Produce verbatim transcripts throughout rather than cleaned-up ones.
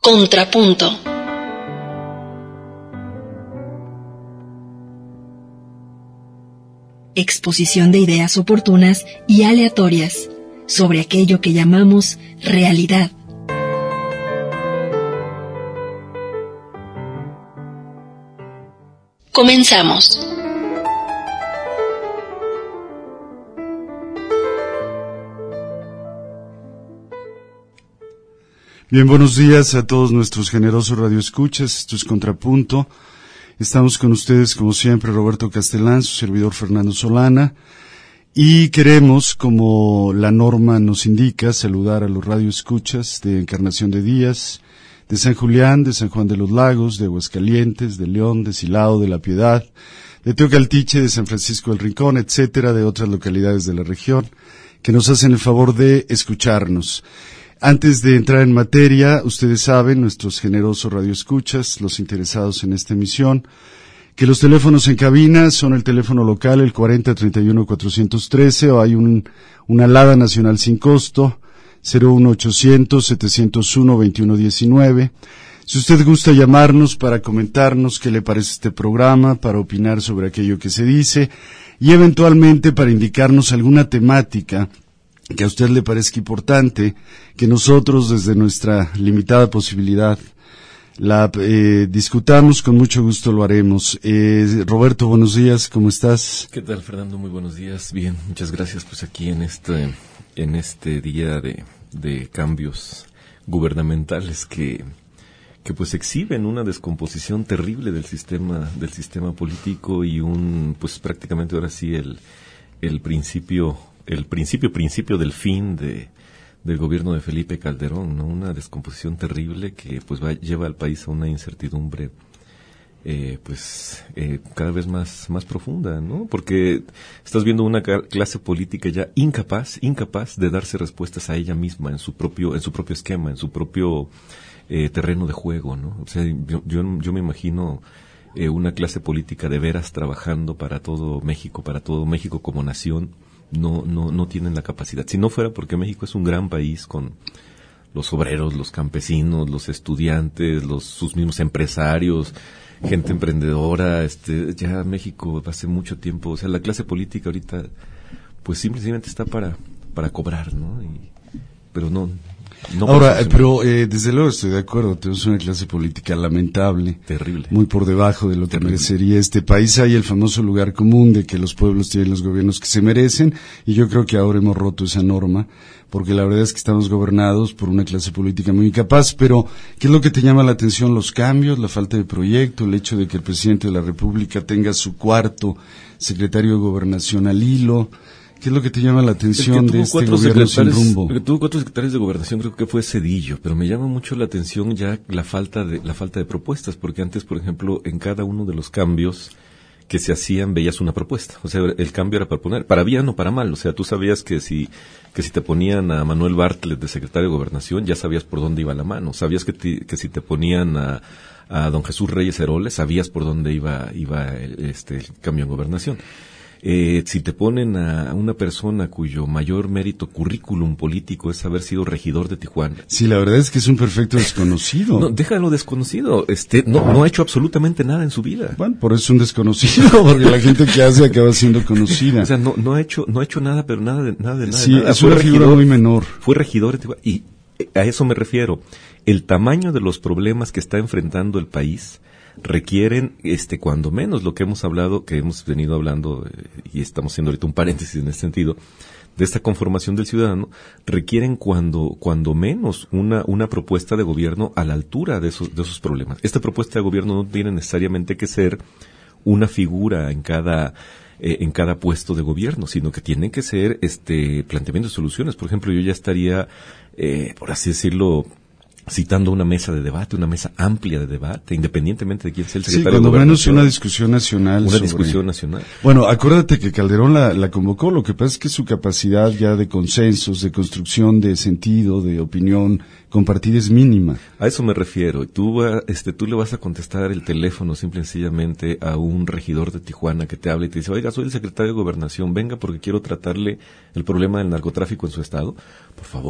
Contrapunto. Exposición de ideas oportunas y aleatorias sobre aquello que llamamos realidad. Comenzamos. Bien, buenos días a todos nuestros generosos radioescuchas. Esto es Contrapunto. Estamos con ustedes, como siempre, Roberto Castellán, su servidor Fernando Solana, y queremos, como la norma nos indica, saludar a los radioescuchas de Encarnación de Díaz, de San Julián, de San Juan de los Lagos, de Aguascalientes, de León, de Silao, de La Piedad, de Teocaltiche, de San Francisco del Rincón, etcétera, de otras localidades de la región, que nos hacen el favor de escucharnos. Antes de entrar en materia, ustedes saben, nuestros generosos radioescuchas, los interesados en esta emisión, que los teléfonos en cabina son el teléfono local, el cuarenta treinta y uno cuatrocientos trece, o hay un, una alada nacional sin costo, cero uno ochocientos setecientos uno veintiuno diecinueve. Si usted gusta llamarnos para comentarnos qué le parece este programa, para opinar sobre aquello que se dice, y eventualmente para indicarnos alguna temática que a usted le parezca importante, que nosotros desde nuestra limitada posibilidad la eh, discutamos, con mucho gusto lo haremos. Eh, Roberto, buenos días, ¿cómo estás? ¿Qué tal, Fernando? Muy buenos días. Bien, muchas gracias. Pues aquí en este en este día de, de cambios gubernamentales que que pues exhiben una descomposición terrible del sistema del sistema político y un pues prácticamente ahora sí el el principio el principio principio del fin de del gobierno de Felipe Calderón, ¿no? Una descomposición terrible que pues va, lleva al país a una incertidumbre eh, pues eh, cada vez más más profunda, ¿no? Porque estás viendo una clase política ya incapaz incapaz de darse respuestas a ella misma en su propio en su propio esquema, en su propio eh, terreno de juego, ¿no? O sea, yo yo, yo me imagino eh, una clase política de veras trabajando para todo México, para todo México como nación. No, no, no tienen la capacidad. Si no fuera porque México es un gran país con los obreros, los campesinos, los estudiantes, los, sus mismos empresarios, gente emprendedora, este, ya México hace mucho tiempo, o sea, la clase política ahorita, pues simplemente está para, para cobrar, ¿no? Y, pero no, no. Ahora, pero eh, desde luego estoy de acuerdo, tenemos una clase política lamentable, terrible, muy por debajo de lo que merecería este país. Hay el famoso lugar común de que los pueblos tienen los gobiernos que se merecen, y yo creo que ahora hemos roto esa norma, porque la verdad es que estamos gobernados por una clase política muy incapaz. Pero ¿qué es lo que te llama la atención? Los cambios, la falta de proyecto, el hecho de que el presidente de la República tenga su cuarto secretario de Gobernación al hilo. ¿Qué es lo que te llama la atención de este gobierno sin rumbo? El que tuvo cuatro secretarios de gobernación, creo que fue Zedillo, pero me llama mucho la atención ya la falta de la falta de propuestas, porque antes, por ejemplo, en cada uno de los cambios que se hacían veías una propuesta, o sea, el cambio era para poner, para bien o para mal, o sea, tú sabías que si que si te ponían a Manuel Bartlett de secretario de gobernación, ya sabías por dónde iba la mano, sabías que te, que si te ponían a a don Jesús Reyes Heroles, sabías por dónde iba iba el, este el cambio en gobernación. Eh, si te ponen a una persona cuyo mayor mérito currículum político es haber sido regidor de Tijuana. Sí, la verdad es que es un perfecto desconocido. No, déjalo desconocido. Este, no, no ha hecho absolutamente nada en su vida. Bueno, por eso es un desconocido, porque la gente que hace acaba siendo conocida. O sea, no, no ha hecho, no ha hecho nada, pero nada de nada de nada. Sí, de nada. es una figura muy menor. Fue regidor de Tijuana y a eso me refiero. El tamaño de los problemas que está enfrentando el país requieren, este, cuando menos lo que hemos hablado, que hemos venido hablando, eh, y estamos haciendo ahorita un paréntesis en ese sentido, de esta conformación del ciudadano, requieren cuando, cuando menos una, una propuesta de gobierno a la altura de esos, de esos problemas. Esta propuesta de gobierno no tiene necesariamente que ser una figura en cada, eh, en cada puesto de gobierno, sino que tienen que ser, este, planteamientos de soluciones. Por ejemplo, yo ya estaría, eh, por así decirlo, citando una mesa de debate, una mesa amplia de debate, independientemente de quién sea el secretario. Sí, cuando menos una discusión nacional. Una sobre... discusión nacional. Bueno, acuérdate que Calderón la, la convocó, lo que pasa es que su capacidad ya de consensos, de construcción de sentido, de opinión compartida es mínima. A eso me refiero. Tú, este, tú le vas a contestar el teléfono simple y sencillamente a un regidor de Tijuana que te habla y te dice, oiga, soy el secretario de Gobernación, venga porque quiero tratarle el problema del narcotráfico en su estado. Por favor.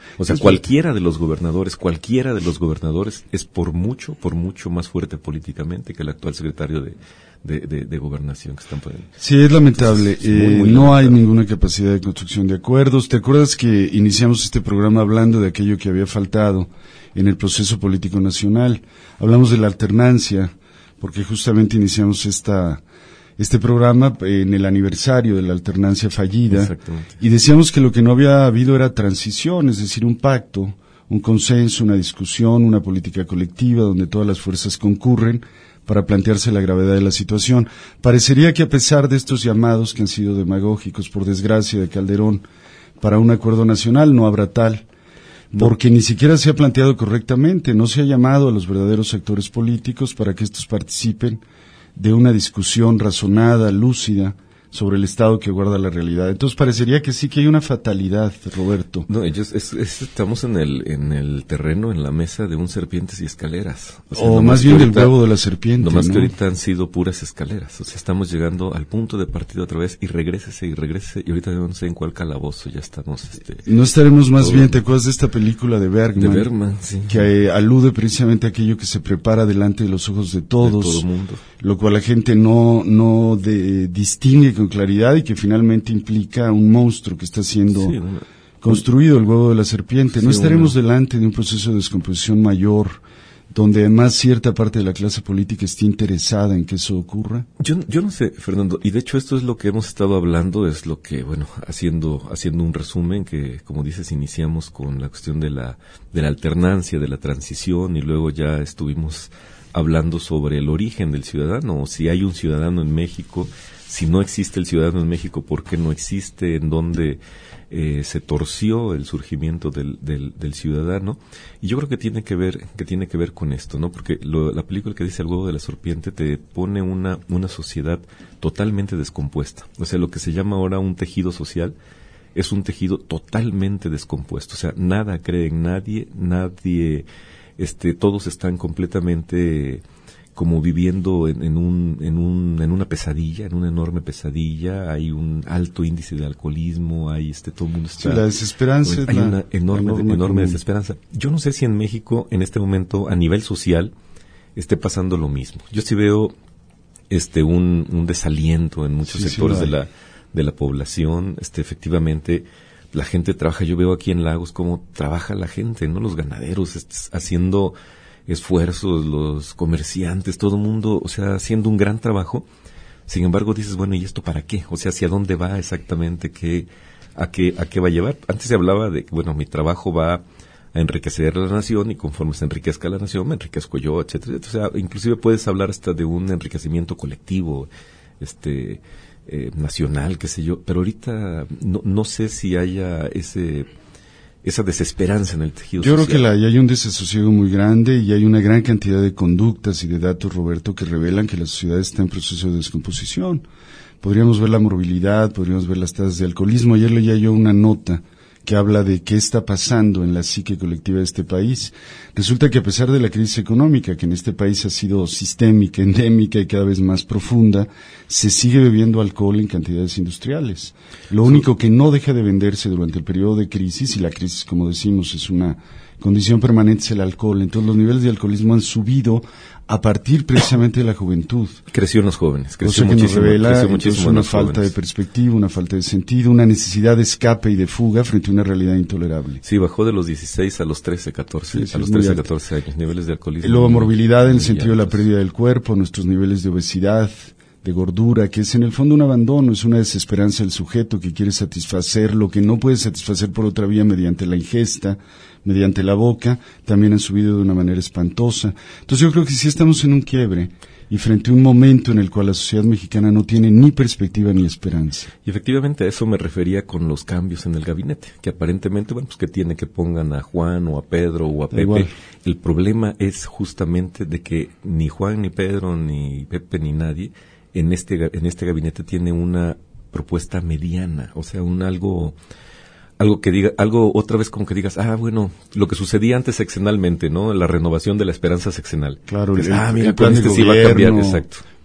O sea, cualquiera de los gobernadores, cualquiera de los gobernadores es por mucho, por mucho más fuerte políticamente que el actual secretario de, de, de, de gobernación que están poniendo. Sí, es lamentable. Entonces, es muy, muy eh, no lamentable. Hay ninguna capacidad de construcción de acuerdos. ¿Te acuerdas que iniciamos este programa hablando de aquello que había faltado en el proceso político nacional? Hablamos de la alternancia, porque justamente iniciamos esta... este programa en el aniversario de la alternancia fallida, y decíamos que lo que no había habido era transición, es decir, un pacto, un consenso, una discusión, una política colectiva donde todas las fuerzas concurren para plantearse la gravedad de la situación. Parecería que a pesar de estos llamados que han sido demagógicos, por desgracia, de Calderón, para un acuerdo nacional, no habrá tal, porque ni siquiera se ha planteado correctamente, no se ha llamado a los verdaderos actores políticos para que estos participen de una discusión razonada, lúcida, sobre el estado que guarda la realidad. Entonces parecería que sí que hay una fatalidad, Roberto. No, ellos es, es, estamos en el en el terreno, en la mesa de un serpientes y escaleras. O, sea, o más bien ahorita, del huevo de la serpiente. Nomás ¿no? que ahorita han sido puras escaleras. O sea, estamos llegando al punto de partida otra vez y regrésese y regrésese y ahorita no sé en cuál calabozo ya estamos. Este, no estaremos más todo, bien, ¿te acuerdas de esta película de Bergman? De Bergman, sí. Que eh, alude precisamente a aquello que se prepara delante de los ojos de todos. De todo mundo. Lo cual la gente no, no de, distingue con claridad y que finalmente implica un monstruo que está siendo sí, una, construido, el huevo de la serpiente. Sí, ¿no estaremos una, delante de un proceso de descomposición mayor, donde además cierta parte de la clase política esté interesada en que eso ocurra? Yo, yo no sé, Fernando, y de hecho esto es lo que hemos estado hablando, es lo que, bueno, haciendo, haciendo un resumen, que como dices, iniciamos con la cuestión de la, de la alternancia, de la transición, y luego ya estuvimos hablando sobre el origen del ciudadano, o si hay un ciudadano en México, si no existe el ciudadano en México, ¿por qué no existe? ¿En dónde eh, se torció el surgimiento del, del, del ciudadano? Y yo creo que tiene que ver, que tiene que ver con esto, ¿no? Porque lo, la película que dice El huevo de la serpiente te pone una, una sociedad totalmente descompuesta. O sea, lo que se llama ahora un tejido social es un tejido totalmente descompuesto. O sea, nada cree en nadie, nadie, este, todos están completamente como viviendo en, en un en un en una pesadilla, en una enorme pesadilla. Hay un alto índice de alcoholismo, hay este todo el mundo está, sí, la desesperanza, hay la, una enorme enorme, enorme desesperanza. Yo no sé si en México en este momento a nivel social esté pasando lo mismo. Yo sí veo este un, un desaliento en muchos sí, sectores sí, de la de la población. Este efectivamente la gente trabaja. Yo veo aquí en Lagos cómo trabaja la gente, no los ganaderos, este, haciendo esfuerzos, los comerciantes, todo el mundo, o sea, haciendo un gran trabajo. Sin embargo, dices, bueno, ¿y esto para qué? O sea, ¿hacia dónde va exactamente? ¿Qué, a qué, a qué va a llevar? Antes se hablaba de que, bueno, mi trabajo va a enriquecer a la nación y conforme se enriquezca la nación, me enriquezco yo, etcétera. O sea, inclusive puedes hablar hasta de un enriquecimiento colectivo, este, eh, nacional, qué sé yo. Pero ahorita no, no sé si haya ese... esa desesperanza en el tejido Yo social. Yo creo que la, hay un desasosiego muy grande y hay una gran cantidad de conductas y de datos, Roberto, que revelan que la sociedad está en proceso de descomposición. Podríamos ver la morbilidad, podríamos ver las tasas de alcoholismo. Ayer leía yo una nota que habla de qué está pasando en la psique colectiva de este país. Resulta que a pesar de la crisis económica, que en este país ha sido sistémica, endémica y cada vez más profunda, se sigue bebiendo alcohol en cantidades industriales. Lo único que no deja de venderse durante el periodo de crisis, y la crisis, como decimos, es una condición permanente, es el alcohol. Entonces los niveles de alcoholismo han subido a partir precisamente de la juventud. Creció en los jóvenes. Creció cosa que muchísimo, nos revela creció muchísimo una en los falta jóvenes. de perspectiva, una falta de sentido, una necesidad de escape y de fuga frente a una realidad intolerable. Sí, bajó de los dieciséis a los trece, catorce, sí, a los trece, catorce años, niveles de alcoholismo. Y luego morbilidad en el sentido altos. de la pérdida del cuerpo, nuestros niveles de obesidad, de gordura, que es en el fondo un abandono, es una desesperanza del sujeto que quiere satisfacer lo que no puede satisfacer por otra vía mediante la ingesta, mediante la boca, también han subido de una manera espantosa. Entonces yo creo que sí estamos en un quiebre y frente a un momento en el cual la sociedad mexicana no tiene ni perspectiva ni esperanza. Y efectivamente a eso me refería con los cambios en el gabinete, que aparentemente, bueno, pues que tiene que pongan a Juan o a Pedro o a Pepe. Igual. El problema es justamente de que ni Juan, ni Pedro, ni Pepe, ni nadie en este en este gabinete tiene una propuesta mediana, o sea, un algo algo que diga, algo otra vez como que digas, ah, bueno, lo que sucedía antes sexenalmente, ¿no? La renovación de la esperanza sexenal. Claro, que, el, ah, mira, el plan con este de sí gobierno, va a cambiar, exacto.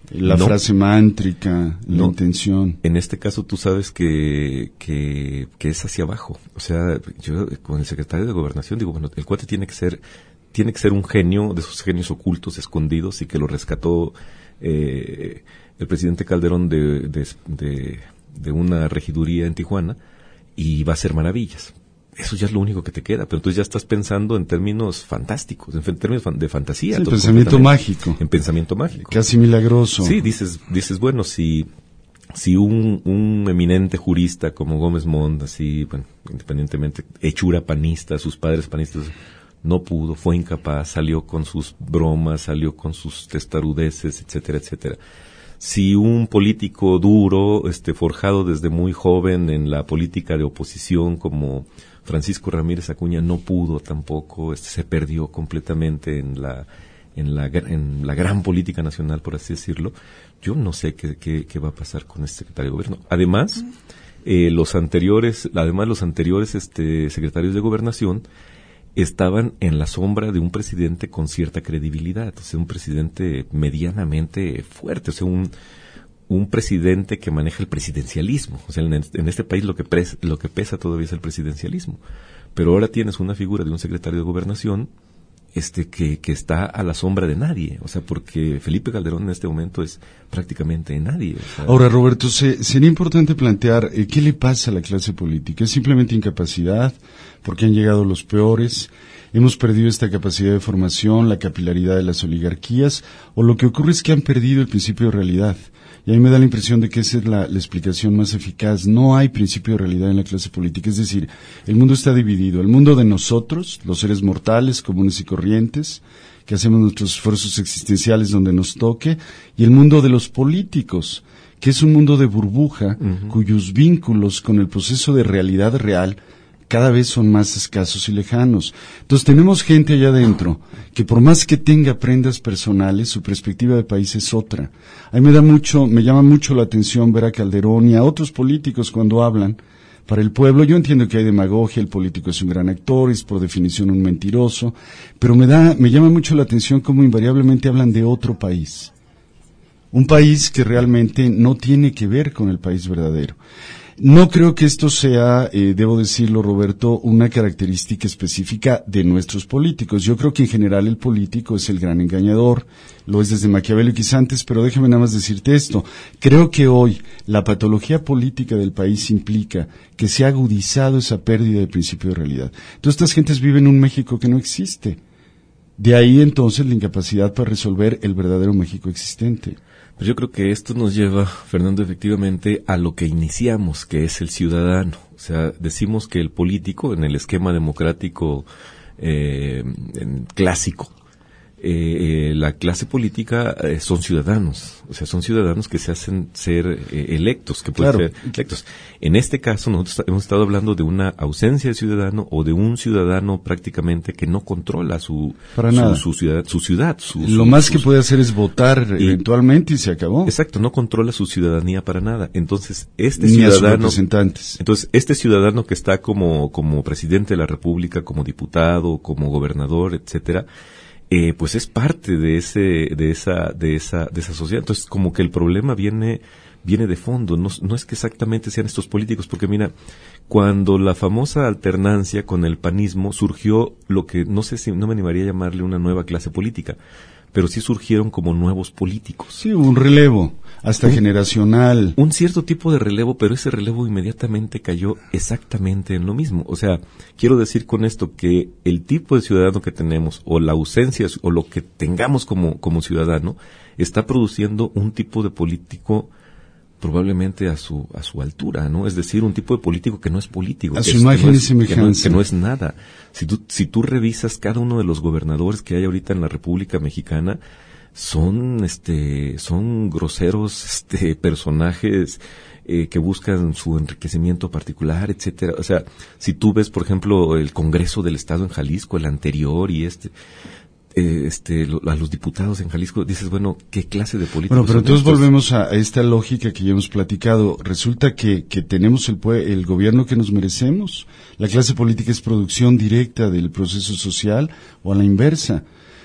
La no, frase mántrica, la no, intención. En este caso tú sabes que, que, que es hacia abajo. O sea, yo con el secretario de Gobernación digo, bueno, el cuate tiene que ser, tiene que ser un genio de esos genios ocultos, escondidos, y que lo rescató eh, el presidente Calderón de, de, de, de una regiduría en Tijuana, y va a hacer maravillas. Eso ya es lo único que te queda, pero entonces ya estás pensando en términos fantásticos, en términos de fantasía. Sí, pensamiento mágico. En pensamiento mágico. Casi milagroso. Sí, dices, dices bueno, si, si un, un eminente jurista como Gómez Mont, así, bueno, independientemente, hechura panista, sus padres panistas, no pudo, fue incapaz, salió con sus bromas, salió con sus testarudeces, etcétera, etcétera. Si un político duro, este, forjado desde muy joven en la política de oposición como Francisco Ramírez Acuña, no pudo tampoco, este, se perdió completamente en la, en la, en la gran política nacional, por así decirlo, yo no sé qué, qué, qué va a pasar con este secretario de gobierno. Además, eh, los anteriores, además los anteriores, este, secretarios de gobernación estaban en la sombra de un presidente con cierta credibilidad, o sea, un presidente medianamente fuerte, o sea, un, un presidente que maneja el presidencialismo. O sea, en, en este país lo que, pres, lo que pesa todavía es el presidencialismo. Pero ahora tienes una figura de un secretario de Gobernación este que, que está a la sombra de nadie. O sea, porque Felipe Calderón en este momento es prácticamente nadie. O sea, ahora, Roberto, se, sería importante plantear eh, qué le pasa a la clase política. ¿Es simplemente incapacidad? Porque han llegado los peores. Hemos perdido esta capacidad de formación, la capilaridad de las oligarquías, o lo que ocurre es que han perdido el principio de realidad. Y a mí me da la impresión de que esa es la, la explicación más eficaz. No hay principio de realidad en la clase política. Es decir, el mundo está dividido. El mundo de nosotros, los seres mortales, comunes y corrientes, que hacemos nuestros esfuerzos existenciales donde nos toque, y el mundo de los políticos, que es un mundo de burbuja, uh-huh, cuyos vínculos con el proceso de realidad real cada vez son más escasos y lejanos. Entonces tenemos gente allá adentro que por más que tenga prendas personales, su perspectiva de país es otra. A mí me da mucho, me llama mucho la atención ver a Calderón y a otros políticos cuando hablan para el pueblo. Yo entiendo que hay demagogia, el político es un gran actor, es por definición un mentiroso, pero me da, me llama mucho la atención cómo invariablemente hablan de otro país. Un país que realmente no tiene que ver con el país verdadero. No creo que esto sea, eh, debo decirlo, Roberto, una característica específica de nuestros políticos. Yo creo que en general el político es el gran engañador, lo es desde Maquiavelo y quizá antes, pero déjame nada más decirte esto. Creo que hoy la patología política del país implica que se ha agudizado esa pérdida de principio de realidad. Entonces estas gentes viven en un México que no existe. De ahí entonces la incapacidad para resolver el verdadero México existente. Pues yo creo que esto nos lleva, Fernando, efectivamente a lo que iniciamos, que es el ciudadano. O sea, decimos que el político, en el esquema democrático eh, en clásico, eh, eh, la clase política eh, son ciudadanos. O sea, son ciudadanos que se hacen ser eh, electos, que pueden claro. ser electos. En este caso, nosotros hemos estado hablando de una ausencia de ciudadano o de un ciudadano prácticamente que no controla su, Para su, nada. su ciudad. Su ciudad su, Lo su, más sus, que puede hacer es votar y, eventualmente y se acabó. Exacto, no controla su ciudadanía para nada. Entonces, este Ni ciudadano... a sus representantes. Entonces, este ciudadano que está como, como presidente de la República, como diputado, como gobernador, etcétera, Eh, pues es parte de ese, de esa, de esa, de esa sociedad. Entonces, como que el problema viene, viene de fondo. No, no es que exactamente sean estos políticos, porque mira, cuando la famosa alternancia con el panismo surgió lo que no sé si, no me animaría a llamarle una nueva clase política, pero sí surgieron como nuevos políticos. Sí, un relevo, hasta un, generacional. Un cierto tipo de relevo, pero ese relevo inmediatamente cayó exactamente en lo mismo. O sea, quiero decir con esto que el tipo de ciudadano que tenemos, o la ausencia, o lo que tengamos como, como ciudadano, está produciendo un tipo de político probablemente a su a su altura, ¿no? Es decir, un tipo de político que no es político. A su imagen no y semejanza. Que no, que no es nada. Si tú, si tú revisas cada uno de los gobernadores que hay ahorita en la República Mexicana, son este son groseros este personajes eh, que buscan su enriquecimiento particular, etcétera. O sea, si tú ves, por ejemplo, el Congreso del Estado en Jalisco, el anterior y este Eh, este, lo, a los diputados en Jalisco, dices, bueno, ¿qué clase de políticos? Bueno, pero son entonces estos? volvemos a, a esta lógica que ya hemos platicado. Resulta que, que tenemos el, el gobierno que nos merecemos. La clase política es producción directa del proceso social o a la inversa.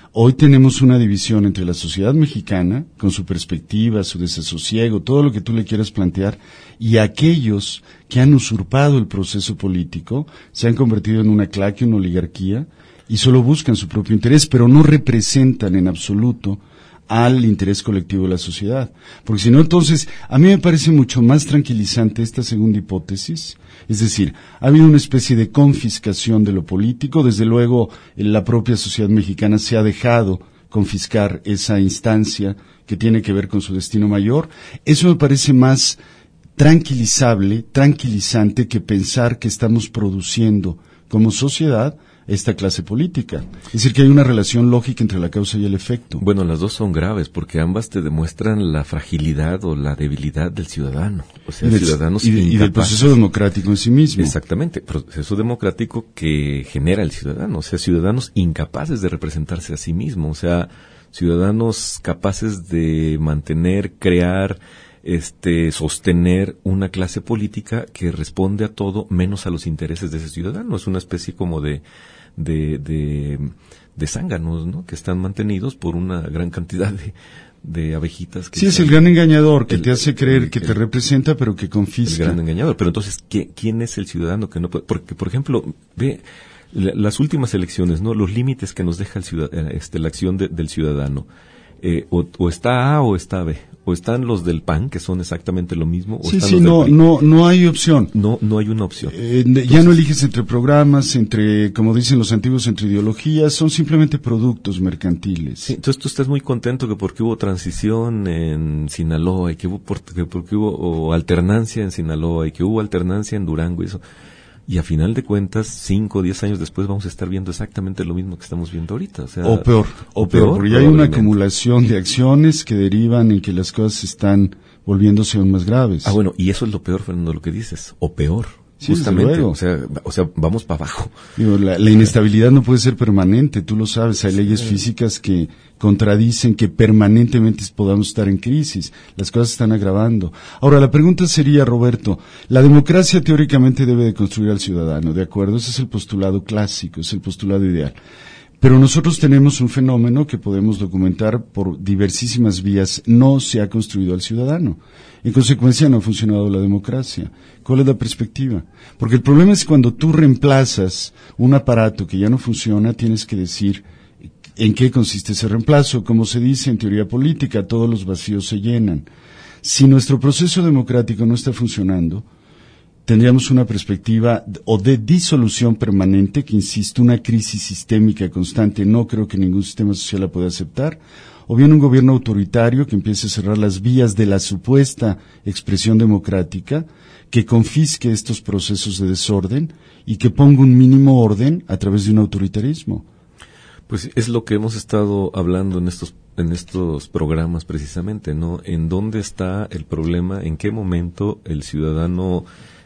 Hoy tenemos una división entre la sociedad mexicana, con su perspectiva, su desasosiego, todo lo que tú le quieras plantear, y aquellos que han usurpado el proceso político, se han convertido en una claque, una oligarquía, y solo buscan su propio interés, pero no representan en absoluto al interés colectivo de la sociedad. Porque si no, entonces, a mí me parece mucho más tranquilizante esta segunda hipótesis. Es decir, ha habido una especie de confiscación de lo político. Desde luego, la propia sociedad mexicana se ha dejado confiscar esa instancia que tiene que ver con su destino mayor. Eso me parece más tranquilizable, tranquilizante que pensar que estamos produciendo como sociedad esta clase política. Es decir, que hay una relación lógica entre la causa y el efecto. Bueno, las dos son graves porque ambas te demuestran la fragilidad o la debilidad del ciudadano. O sea, y del, ciudadanos y, de, y del proceso democrático en sí mismo. Exactamente, proceso democrático que genera el ciudadano. O sea, ciudadanos incapaces de representarse a sí mismos. O sea, ciudadanos capaces de mantener, crear, este, sostener una clase política que responde a todo menos a los intereses de ese ciudadano. Es una especie como de de, de, de zánganos, ¿no? Que están mantenidos por una gran cantidad de, de abejitas. Que sí, es el gran engañador que el, te hace creer el, que el, te representa, pero que confisca. El gran engañador. Pero entonces, ¿qué, ¿quién es el ciudadano que no puede? Porque, por ejemplo, ve la, las últimas elecciones, ¿no? Los límites que nos deja el ciudad, este, la acción de, del ciudadano. Eh, o, o está A o está B. O están los del P A N, que son exactamente lo mismo. O sí, están sí, los no, del P R I. no, no hay opción. No, no hay una opción. Eh, Entonces, ya no eliges entre programas, entre, como dicen los antiguos, entre ideologías, son simplemente productos mercantiles. Sí, entonces tú estás muy contento que porque hubo transición en Sinaloa y que hubo, por, que porque hubo o alternancia en Sinaloa y que hubo alternancia en Durango y eso. Y a final de cuentas, cinco o diez años después vamos a estar viendo exactamente lo mismo que estamos viendo ahorita. O, sea, o peor, o, o peor, peor, porque ya hay una acumulación de acciones que derivan en que las cosas están volviéndose aún más graves. Ah, bueno, y eso es lo peor, Fernando, lo que dices, o peor. Sí, justamente, o sea, o sea, vamos para abajo. Digo, la, la inestabilidad no puede ser permanente, tú lo sabes, hay sí. leyes físicas que contradicen que permanentemente podamos estar en crisis, las cosas están agravando. Ahora, la pregunta sería, Roberto, la democracia teóricamente debe de construir al ciudadano, ¿de acuerdo? Ese es el postulado clásico, es el postulado ideal. Pero nosotros tenemos un fenómeno que podemos documentar por diversísimas vías. No se ha construido al ciudadano. En consecuencia, no ha funcionado la democracia. ¿Cuál es la perspectiva? Porque el problema es cuando tú reemplazas un aparato que ya no funciona, tienes que decir en qué consiste ese reemplazo. Como se dice en teoría política, todos los vacíos se llenan. Si nuestro proceso democrático no está funcionando, tendríamos una perspectiva o de disolución permanente, que insisto, una crisis sistémica constante, no creo que ningún sistema social la pueda aceptar, o bien un gobierno autoritario que empiece a cerrar las vías de la supuesta expresión democrática, que confisque estos procesos de desorden y que ponga un mínimo orden a través de un autoritarismo. Pues es lo que hemos estado hablando en estos en estos programas precisamente, ¿no? ¿En dónde está el problema? ¿En qué momento el ciudadano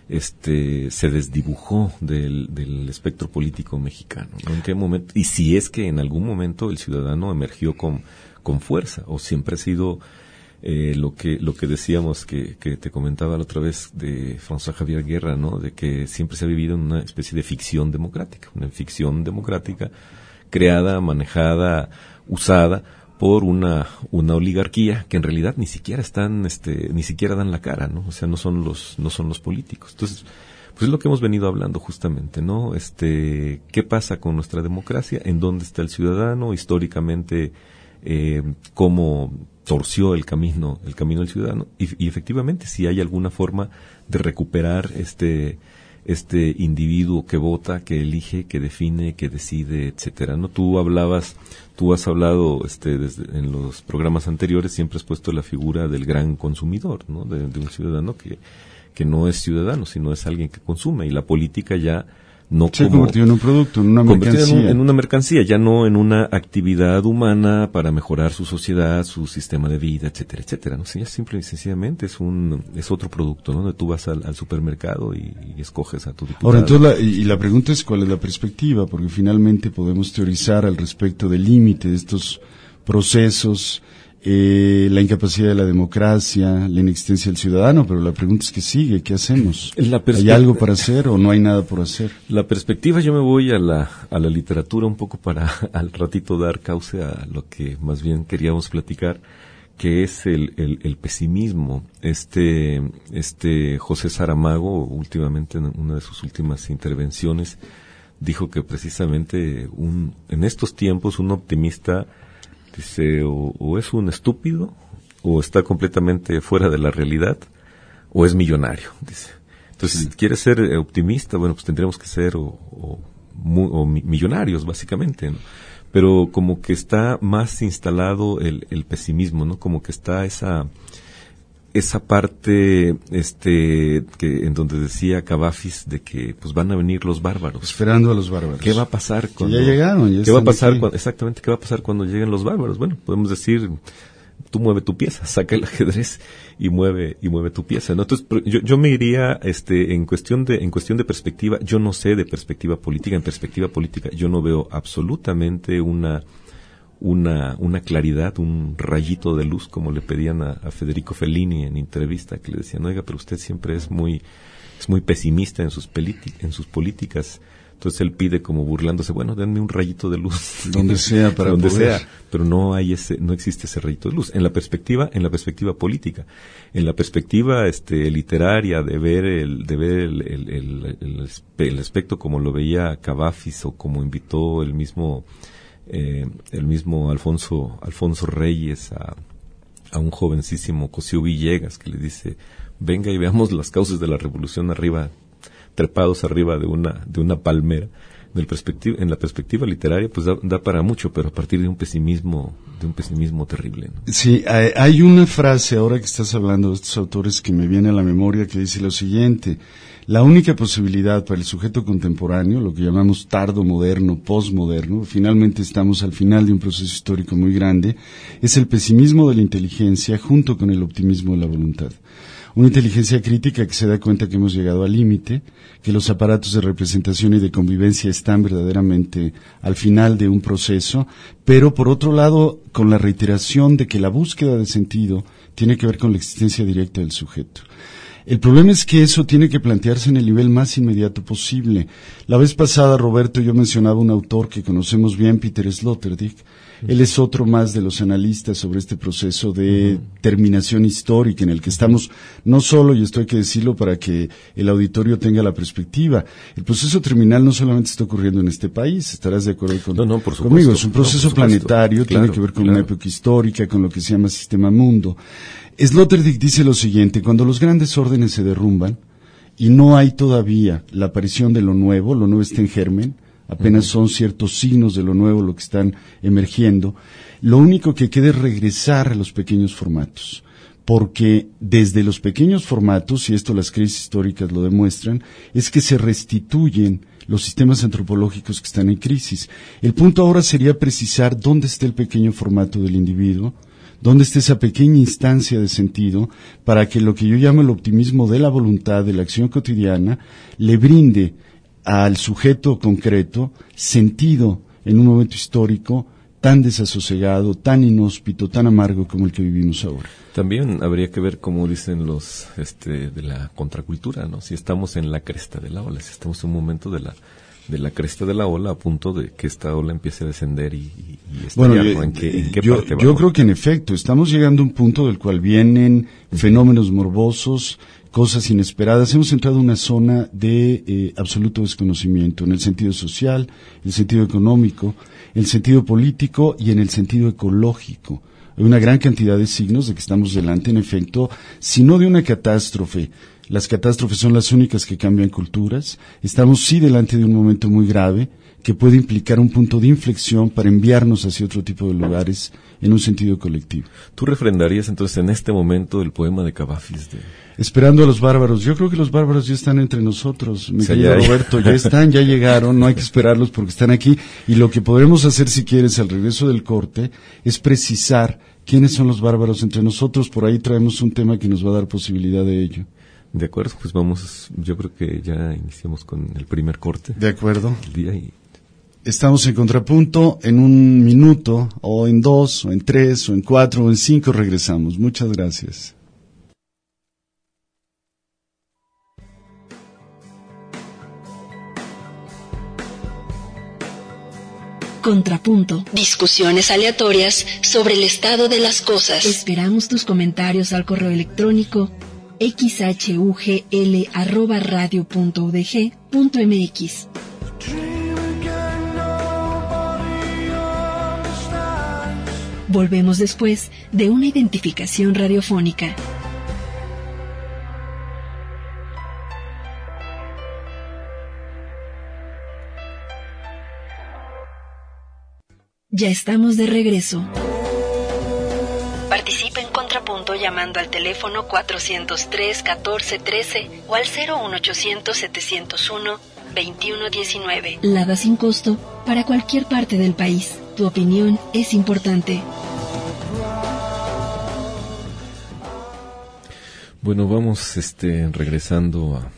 este se desdibujó del, del espectro político mexicano, ¿no? ¿En qué momento? Y si es que en algún momento el ciudadano emergió con, con fuerza, o siempre ha sido eh, lo que lo que decíamos que, que te comentaba la otra vez de François Javier Guerra, ¿no? De que siempre se ha vivido en una especie de ficción democrática, una ficción democrática creada, manejada, usada por una una oligarquía que en realidad ni siquiera están este ni siquiera dan la cara, ¿no? O sea, no son los no son los políticos. Entonces, pues es lo que hemos venido hablando justamente, ¿no? Este, ¿qué pasa con nuestra democracia? ¿En dónde está el ciudadano? Históricamente, eh, cómo torció el camino el camino del ciudadano y, y efectivamente si hay alguna forma de recuperar este este individuo que vota, que elige, que define, que decide, etcétera, ¿no? Tú hablabas, tú has hablado este desde en los programas anteriores, siempre has puesto la figura del gran consumidor, ¿no? De, de un ciudadano que que no es ciudadano, sino es alguien que consume, y la política ya no se como, convirtió en un producto, en una mercancía. En, un, en una mercancía, ya no en una actividad humana para mejorar su sociedad, su sistema de vida, etcétera, etcétera, ¿no? Ya simple y sencillamente es un es otro producto, ¿no? Donde tú vas al, al supermercado y, y escoges a tu diputado. Ahora, entonces, la, y, y la pregunta es cuál es la perspectiva, porque finalmente podemos teorizar al respecto del límite de estos procesos eh, la incapacidad de la democracia, la inexistencia del ciudadano, pero la pregunta es qué sigue, ¿qué hacemos? ¿Hay algo para hacer o no hay nada por hacer? La perspectiva, yo me voy a la, a la literatura un poco para al ratito dar cauce a lo que más bien queríamos platicar, que es el, el, el pesimismo. Este, este José Saramago, últimamente en una de sus últimas intervenciones, dijo que precisamente un, en estos tiempos un optimista dice o, o es un estúpido o está completamente fuera de la realidad o es millonario, dice. Entonces, sí. Si quieres ser optimista, bueno, pues tendríamos que ser o, o, o millonarios, básicamente, ¿no? Pero como que está más instalado el, el pesimismo, ¿no? Como que está esa esa parte este que en donde decía Cavafis de que pues van a venir los bárbaros. Esperando a los bárbaros. ¿Qué va a pasar cuando ya llegaron? Ya ¿Qué va a pasar cuando, exactamente qué va a pasar cuando lleguen los bárbaros? Bueno, podemos decir tú mueve tu pieza, saca el ajedrez y mueve y mueve tu pieza, ¿no? Entonces yo, yo me iría este en cuestión de en cuestión de perspectiva, yo no sé de perspectiva política, en perspectiva política yo no veo absolutamente una una una claridad, un rayito de luz, como le pedían a, a Federico Fellini en entrevista, que le decían, oiga, pero usted siempre es muy es muy pesimista en sus peliti- en sus políticas. Entonces él pide como burlándose, bueno, denme un rayito de luz. Donde sea, para donde poder. sea, pero no hay ese, no existe ese rayito de luz. En la perspectiva, en la perspectiva política, en la perspectiva este literaria de ver el, de ver el, el, el, el, el aspecto como lo veía Cavafis o como invitó el mismo eh, el mismo Alfonso Alfonso Reyes a, a un jovencísimo Cosío Villegas que le dice, venga y veamos las causas de la revolución arriba, trepados arriba de una de una palmera. Del perspectiva, en la perspectiva literaria pues da, da para mucho, pero a partir de un pesimismo de un pesimismo terrible, ¿no? Sí, hay, hay una frase ahora que estás hablando de estos autores que me viene a la memoria que dice lo siguiente: la única posibilidad para el sujeto contemporáneo, lo que llamamos tardo moderno, postmoderno, finalmente estamos al final de un proceso histórico muy grande, es el pesimismo de la inteligencia junto con el optimismo de la voluntad. Una inteligencia crítica que se da cuenta que hemos llegado al límite, que los aparatos de representación y de convivencia están verdaderamente al final de un proceso, pero por otro lado con la reiteración de que la búsqueda de sentido tiene que ver con la existencia directa del sujeto. El problema es que eso tiene que plantearse en el nivel más inmediato posible. La vez pasada, Roberto, yo mencionaba un autor que conocemos bien, Peter Sloterdijk. Él es otro más de los analistas sobre este proceso de uh-huh. terminación histórica en el que estamos, no solo, y esto hay que decirlo para que el auditorio tenga la perspectiva, el proceso terminal no solamente está ocurriendo en este país, estarás de acuerdo con, no, no, por supuesto, conmigo, es un proceso no, planetario, claro, tiene que ver con claro. una época histórica, con lo que se llama sistema mundo. Sloterdijk dice lo siguiente: cuando los grandes órdenes se derrumban y no hay todavía la aparición de lo nuevo, lo nuevo está en germen, apenas son ciertos signos de lo nuevo lo que están emergiendo, lo único que queda es regresar a los pequeños formatos, porque desde los pequeños formatos, y esto las crisis históricas lo demuestran, es que se restituyen los sistemas antropológicos que están en crisis. El punto ahora sería precisar dónde está el pequeño formato del individuo, dónde está esa pequeña instancia de sentido para que lo que yo llamo el optimismo de la voluntad, de la acción cotidiana, le brinde al sujeto concreto sentido en un momento histórico tan desasosegado, tan inhóspito, tan amargo como el que vivimos ahora. También habría que ver, como dicen los este de la contracultura, ¿no? Si estamos en la cresta de la ola, si estamos en un momento de la de la cresta de la ola a punto de que esta ola empiece a descender y, y, y estallar, bueno, ¿no? ¿En qué, en qué yo, parte yo creo que en efecto estamos llegando a un punto del cual vienen fenómenos morbosos, cosas inesperadas. Hemos entrado en una zona de eh, absoluto desconocimiento en el sentido social, el sentido económico, el sentido político y en el sentido ecológico. Hay una gran cantidad de signos de que estamos delante, en efecto, si no de una catástrofe. Las catástrofes son las únicas que cambian culturas. Estamos sí delante de un momento muy grave que puede implicar un punto de inflexión para enviarnos hacia otro tipo de lugares en un sentido colectivo. ¿Tú refrendarías entonces en este momento el poema de Cavafis de... Esperando a los bárbaros? Yo creo que los bárbaros ya están entre nosotros, mi o sea, querido ya, Roberto, ya están, ya llegaron, no hay que esperarlos porque están aquí, y lo que podremos hacer, si quieres, al regreso del corte, es precisar quiénes son los bárbaros entre nosotros. Por ahí traemos un tema que nos va a dar posibilidad de ello. De acuerdo, pues vamos, yo creo que ya iniciamos con el primer corte. De acuerdo. El día y Estamos en Contrapunto. En un minuto, o en dos, o en tres, o en cuatro, o en cinco regresamos. Muchas gracias. Contrapunto. Discusiones aleatorias sobre el estado de las cosas. Esperamos tus comentarios al correo electrónico xhugl arroba radio punto udg punto mx. Volvemos después de una identificación radiofónica. Ya estamos de regreso. Participa en Contrapunto llamando al teléfono cuatrocientos tres, catorce, trece o al cero uno ochocientos, setecientos uno, veintiuno diecinueve. Lada sin costo para cualquier parte del país. Tu opinión es importante. Bueno, vamos este, regresando a,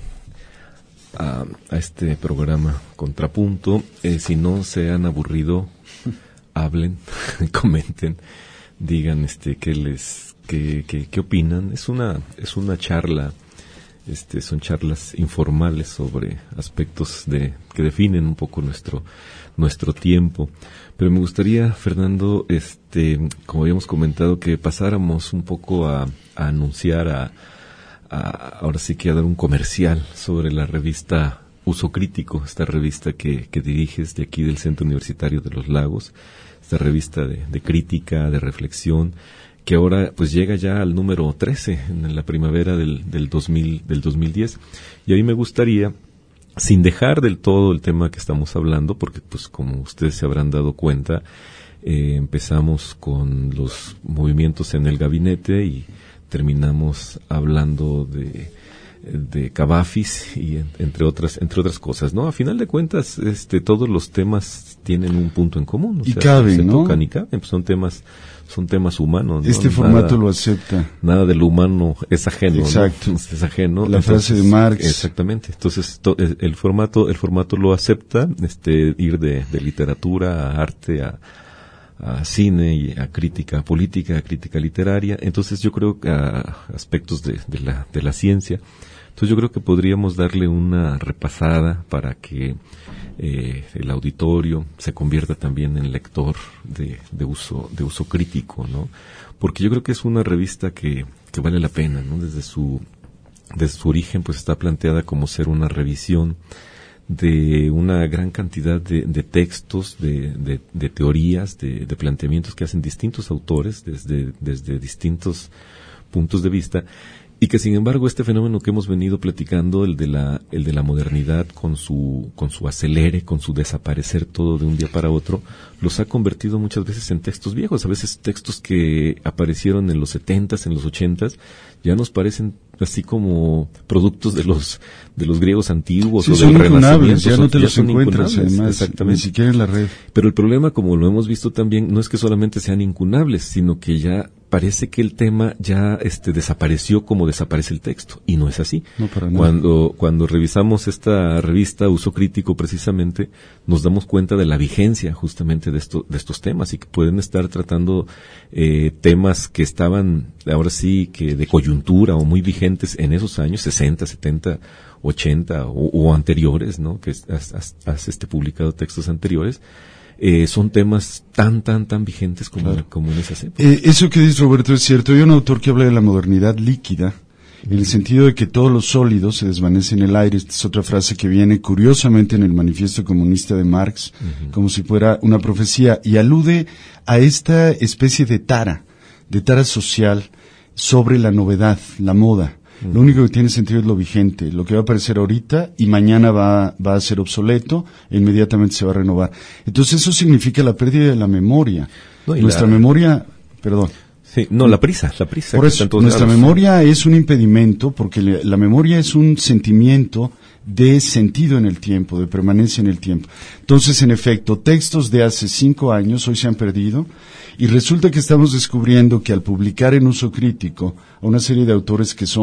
a, a este programa Contrapunto. Eh, si no se han aburrido, hablen, comenten, digan este qué les qué, qué, qué opinan. Es una es una charla, este son charlas informales sobre aspectos de que definen un poco nuestro nuestro tiempo. Pero me gustaría, Fernando, este como habíamos comentado, que pasáramos un poco a, a anunciar a, a ahora sí que a dar un comercial sobre la revista Uso Crítico, esta revista que, que diriges de aquí del Centro Universitario de los Lagos, esta revista de, de crítica, de reflexión, que ahora pues llega ya al número trece en la primavera del, del, dos mil, del dos mil diez. Y a mí me gustaría, sin dejar del todo el tema que estamos hablando, porque pues como ustedes se habrán dado cuenta, eh, empezamos con los movimientos en el gabinete y terminamos hablando de de Cavafis y en, entre otras entre otras cosas, ¿no? A final de cuentas, este todos los temas tienen un punto en común, o y sea, caben, se ¿no? tocan y caben, pues son temas son temas humanos, ¿no? Este Nada, formato lo acepta. Nada de lo humano es ajeno, Exacto. ¿no? Es ajeno. La Entonces, frase de Marx. Exactamente. Entonces, to, el formato el formato lo acepta, este ir de, de literatura a arte a a cine y a crítica política, a crítica literaria. Entonces yo creo que a aspectos de, de la de la ciencia. Entonces yo creo que podríamos darle una repasada para que eh, el auditorio se convierta también en lector de, de uso de uso crítico, ¿no? Porque yo creo que es una revista que, que vale la pena, ¿no? Desde su desde su origen pues está planteada como ser una revisión de una gran cantidad de, de textos, de, de, de teorías, de, de planteamientos que hacen distintos autores desde, desde distintos puntos de vista, y que sin embargo este fenómeno que hemos venido platicando, el de la, el de la modernidad con su, con su acelere, con su desaparecer todo de un día para otro, los ha convertido muchas veces en textos viejos, a veces textos que aparecieron en los setentas, en los ochentas, ya nos parecen así como productos de los de los griegos antiguos, sí, o son del incunables, ya no te ya los encuentras además, exactamente. Ni siquiera en la red. Pero el problema, como lo hemos visto también, no es que solamente sean incunables, sino que ya parece que el tema ya este desapareció como desaparece el texto, y no es así. No, para nada. Cuando cuando revisamos esta revista Uso Crítico, precisamente nos damos cuenta de la vigencia justamente de esto de estos temas, y que pueden estar tratando eh, temas que estaban ahora sí que de coyuntura o muy vigentes en esos años sesenta, setenta, ochenta o, o anteriores, ¿no? Que has, has, has este publicado textos anteriores. Eh, son temas tan, tan, tan vigentes como, claro, como en esas épocas. Eh, eso que dices, Roberto, es cierto. Hay un autor que habla de la modernidad líquida, en el sentido de que todos los sólidos se desvanecen en el aire. Esta es otra frase que viene curiosamente en el Manifiesto Comunista de Marx, uh-huh, como si fuera una profecía, y alude a esta especie de tara, de tara social sobre la novedad, la moda. Lo único que tiene sentido es lo vigente, lo que va a aparecer ahorita y mañana va, va a ser obsoleto e inmediatamente se va a renovar. Entonces eso significa la pérdida de la memoria. No, nuestra la... memoria, perdón. Sí, no, la prisa, la prisa. Por eso, nuestra lados. memoria es un impedimento porque le, la memoria es un sentimiento de sentido en el tiempo, de permanencia en el tiempo. Entonces, en efecto, textos de hace cinco años hoy se han perdido, y resulta que estamos descubriendo que al publicar en Uso Crítico a una serie de autores que son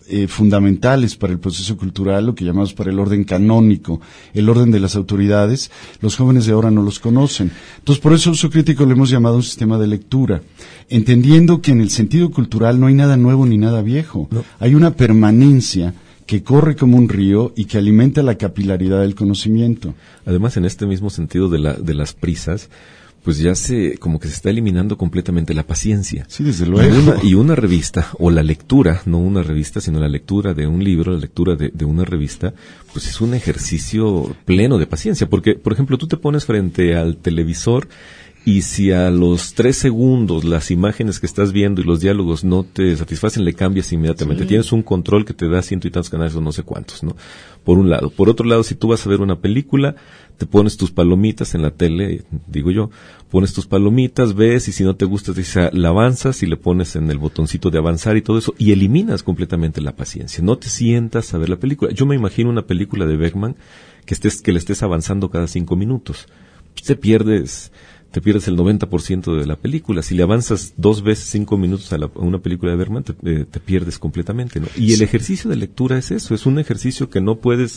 eh, fundamentales para el proceso cultural, lo que llamamos para el orden canónico, el orden de las autoridades, los jóvenes de ahora no los conocen. Entonces, por eso Uso Crítico lo hemos llamado un sistema de lectura, entendiendo que en el sentido cultural no hay nada nuevo ni nada viejo, no. Hay una permanencia que corre como un río y que alimenta la capilaridad del conocimiento. Además, en este mismo sentido de la, de las prisas, pues ya se, como que se está eliminando completamente la paciencia. Sí, desde luego. Y una, y una revista, o la lectura, no una revista, sino la lectura de un libro, la lectura de, de una revista, pues es un ejercicio pleno de paciencia. Porque, por ejemplo, tú te pones frente al televisor y si a los tres segundos las imágenes que estás viendo y los diálogos no te satisfacen, le cambias inmediatamente. Sí. Tienes un control que te da ciento y tantos canales o no sé cuántos, ¿no? Por un lado. Por otro lado, si tú vas a ver una película, te pones tus palomitas en la tele, digo yo, pones tus palomitas, ves, y si no te gusta, dices, la avanzas y le pones en el botoncito de avanzar y todo eso, y eliminas completamente la paciencia. No te sientas a ver la película. Yo me imagino una película de Bergman que estés, que le estés avanzando cada cinco minutos. Pues te pierdes... te pierdes el noventa por ciento de la película. Si le avanzas dos veces cinco minutos a, la, a una película de Bergman, te, eh, te pierdes completamente, ¿no? Y el ejercicio de lectura es eso, es un ejercicio que no puedes,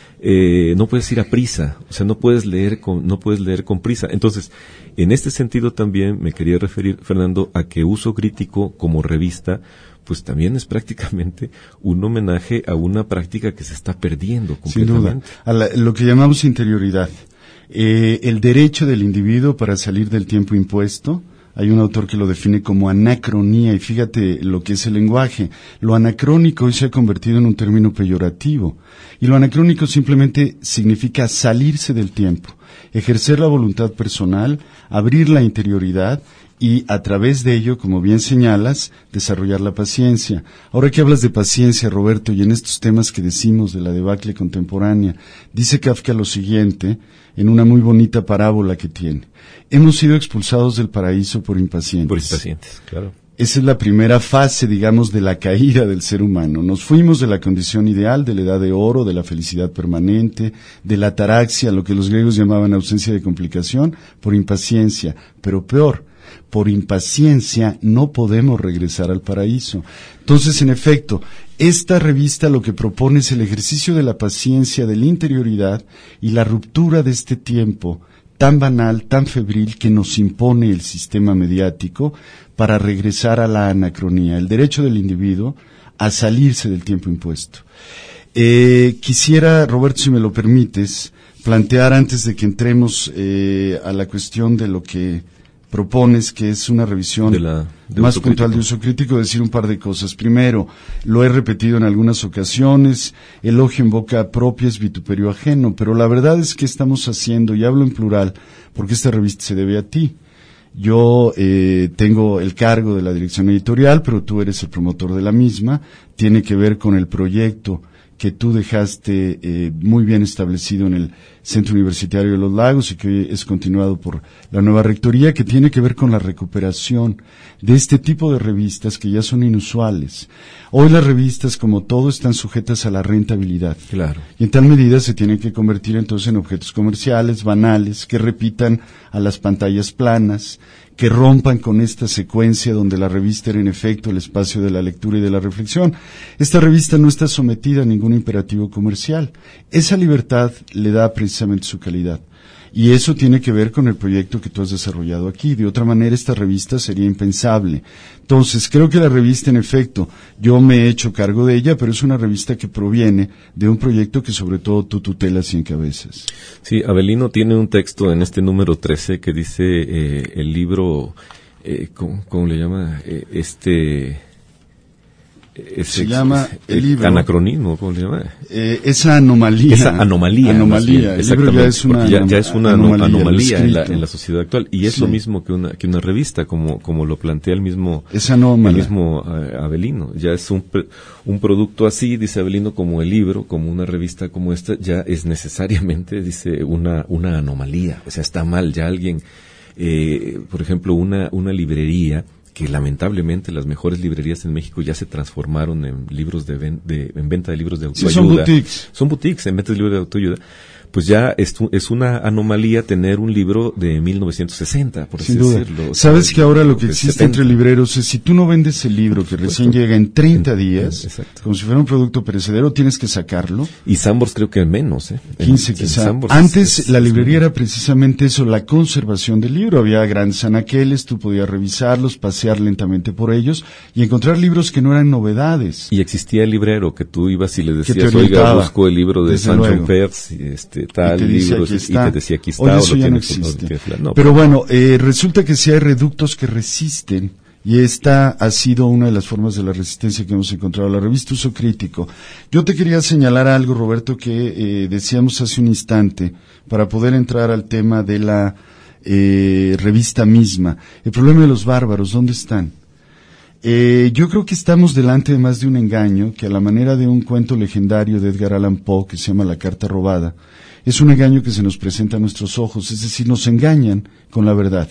eh, no puedes ir a prisa, o sea, no puedes leer con, no puedes leer con prisa. Entonces, en este sentido también me quería referir, Fernando, a que Uso Crítico como revista, pues también es prácticamente un homenaje a una práctica que se está perdiendo completamente. Sin duda, a la, lo que llamamos interioridad. Eh, el derecho del individuo para salir del tiempo impuesto. Hay un autor que lo define como anacronía, y fíjate lo que es el lenguaje. Lo anacrónico hoy se ha convertido en un término peyorativo, y lo anacrónico simplemente significa salirse del tiempo, ejercer la voluntad personal, abrir la interioridad, y a través de ello, como bien señalas, desarrollar la paciencia. Ahora que hablas de paciencia, Roberto, y en estos temas que decimos de la debacle contemporánea, dice Kafka lo siguiente, en una muy bonita parábola que tiene. Hemos sido expulsados del paraíso por impacientes. Por impacientes, claro. Esa es la primera fase, digamos, de la caída del ser humano. Nos fuimos de la condición ideal, de la edad de oro, de la felicidad permanente, de la ataraxia, lo que los griegos llamaban ausencia de complicación, por impaciencia. Pero peor, por impaciencia no podemos regresar al paraíso. Entonces, en efecto, esta revista lo que propone es el ejercicio de la paciencia, de la interioridad y la ruptura de este tiempo tan banal, tan febril que nos impone el sistema mediático para regresar a la anacronía, el derecho del individuo a salirse del tiempo impuesto. Eh, quisiera, Roberto, si me lo permites, plantear antes de que entremos eh, a la cuestión de lo que propones, que es una revisión de la, de más puntual de Uso Crítico, decir un par de cosas. Primero, lo he repetido en algunas ocasiones, elogio en boca propia es vituperio ajeno, pero la verdad es que estamos haciendo, y hablo en plural, porque esta revista se debe a ti. Yo eh, tengo el cargo de la dirección editorial, pero tú eres el promotor de la misma, tiene que ver con el proyecto que tú dejaste eh, muy bien establecido en el Centro Universitario de los Lagos y que hoy es continuado por la nueva rectoría, que tiene que ver con la recuperación de este tipo de revistas que ya son inusuales. Hoy las revistas, como todo, están sujetas a la rentabilidad. Claro. Y en tal medida se tienen que convertir entonces en objetos comerciales, banales, que repitan a las pantallas planas, que rompan con esta secuencia donde la revista era en efecto el espacio de la lectura y de la reflexión. Esta revista no está sometida a ningún imperativo comercial. Esa libertad le da precisamente su calidad. Y eso tiene que ver con el proyecto que tú has desarrollado aquí. De otra manera, esta revista sería impensable. Entonces, creo que la revista, en efecto, yo me he hecho cargo de ella, pero es una revista que proviene de un proyecto que sobre todo tú tutelas y encabezas. Sí, Avelino tiene un texto en este número trece que dice eh, el libro, eh, ¿cómo, cómo le llama? Eh, este... Ese, se llama el, el libro anacronismo, ¿cómo se llama? Eh, esa anomalía. Esa anomalía. Anomalía. El libro ya es una, ya, ya es una anomalía, anomalía en, la, en la sociedad actual. Y es sí. lo mismo que una, que una revista, como, como lo plantea el mismo, es anómala. el mismo uh, Avelino. Ya es un, un producto así, dice Avelino, como el libro, como una revista como esta, ya es necesariamente, dice, una, una anomalía. O sea, está mal. Ya alguien, eh, por ejemplo, una, una librería, que lamentablemente las mejores librerías en México ya se transformaron en libros de, ven, de en venta de libros de autoayuda. Sí, son boutiques. Son boutiques en venta de libros de autoayuda. pues ya es, es una anomalía tener un libro de mil novecientos sesenta, por así Sin duda. decirlo. Sabes sea, que ahora lo que existe setenta. Entre libreros es, si tú no vendes el libro que recién llega en treinta días, Exacto. como si fuera un producto perecedero, tienes que sacarlo. Y Sambors creo que menos, ¿eh? quince en, quizá. En Antes es, la es, librería es era precisamente eso, la conservación del libro. Había grandes anaqueles, tú podías revisarlos, pasear lentamente por ellos y encontrar libros que no eran novedades. Y existía el librero que tú ibas y le decías, oiga, busco el libro de Sancho Pers, este, tal libro, y te decía aquí está. Oye, o eso lo ya no tienes, existe. o tienes, no, pero bueno, eh, resulta que sí hay reductos que resisten, y esta ha sido una de las formas de la resistencia que hemos encontrado. La revista Uso Crítico. Yo te quería señalar algo, Roberto, que eh, decíamos hace un instante, para poder entrar al tema de la eh, revista misma. El problema de los bárbaros, ¿dónde están? Eh, yo creo que estamos delante de más de un engaño, que a la manera de un cuento legendario de Edgar Allan Poe, que se llama La Carta Robada, es un engaño que se nos presenta a nuestros ojos, es decir, nos engañan con la verdad.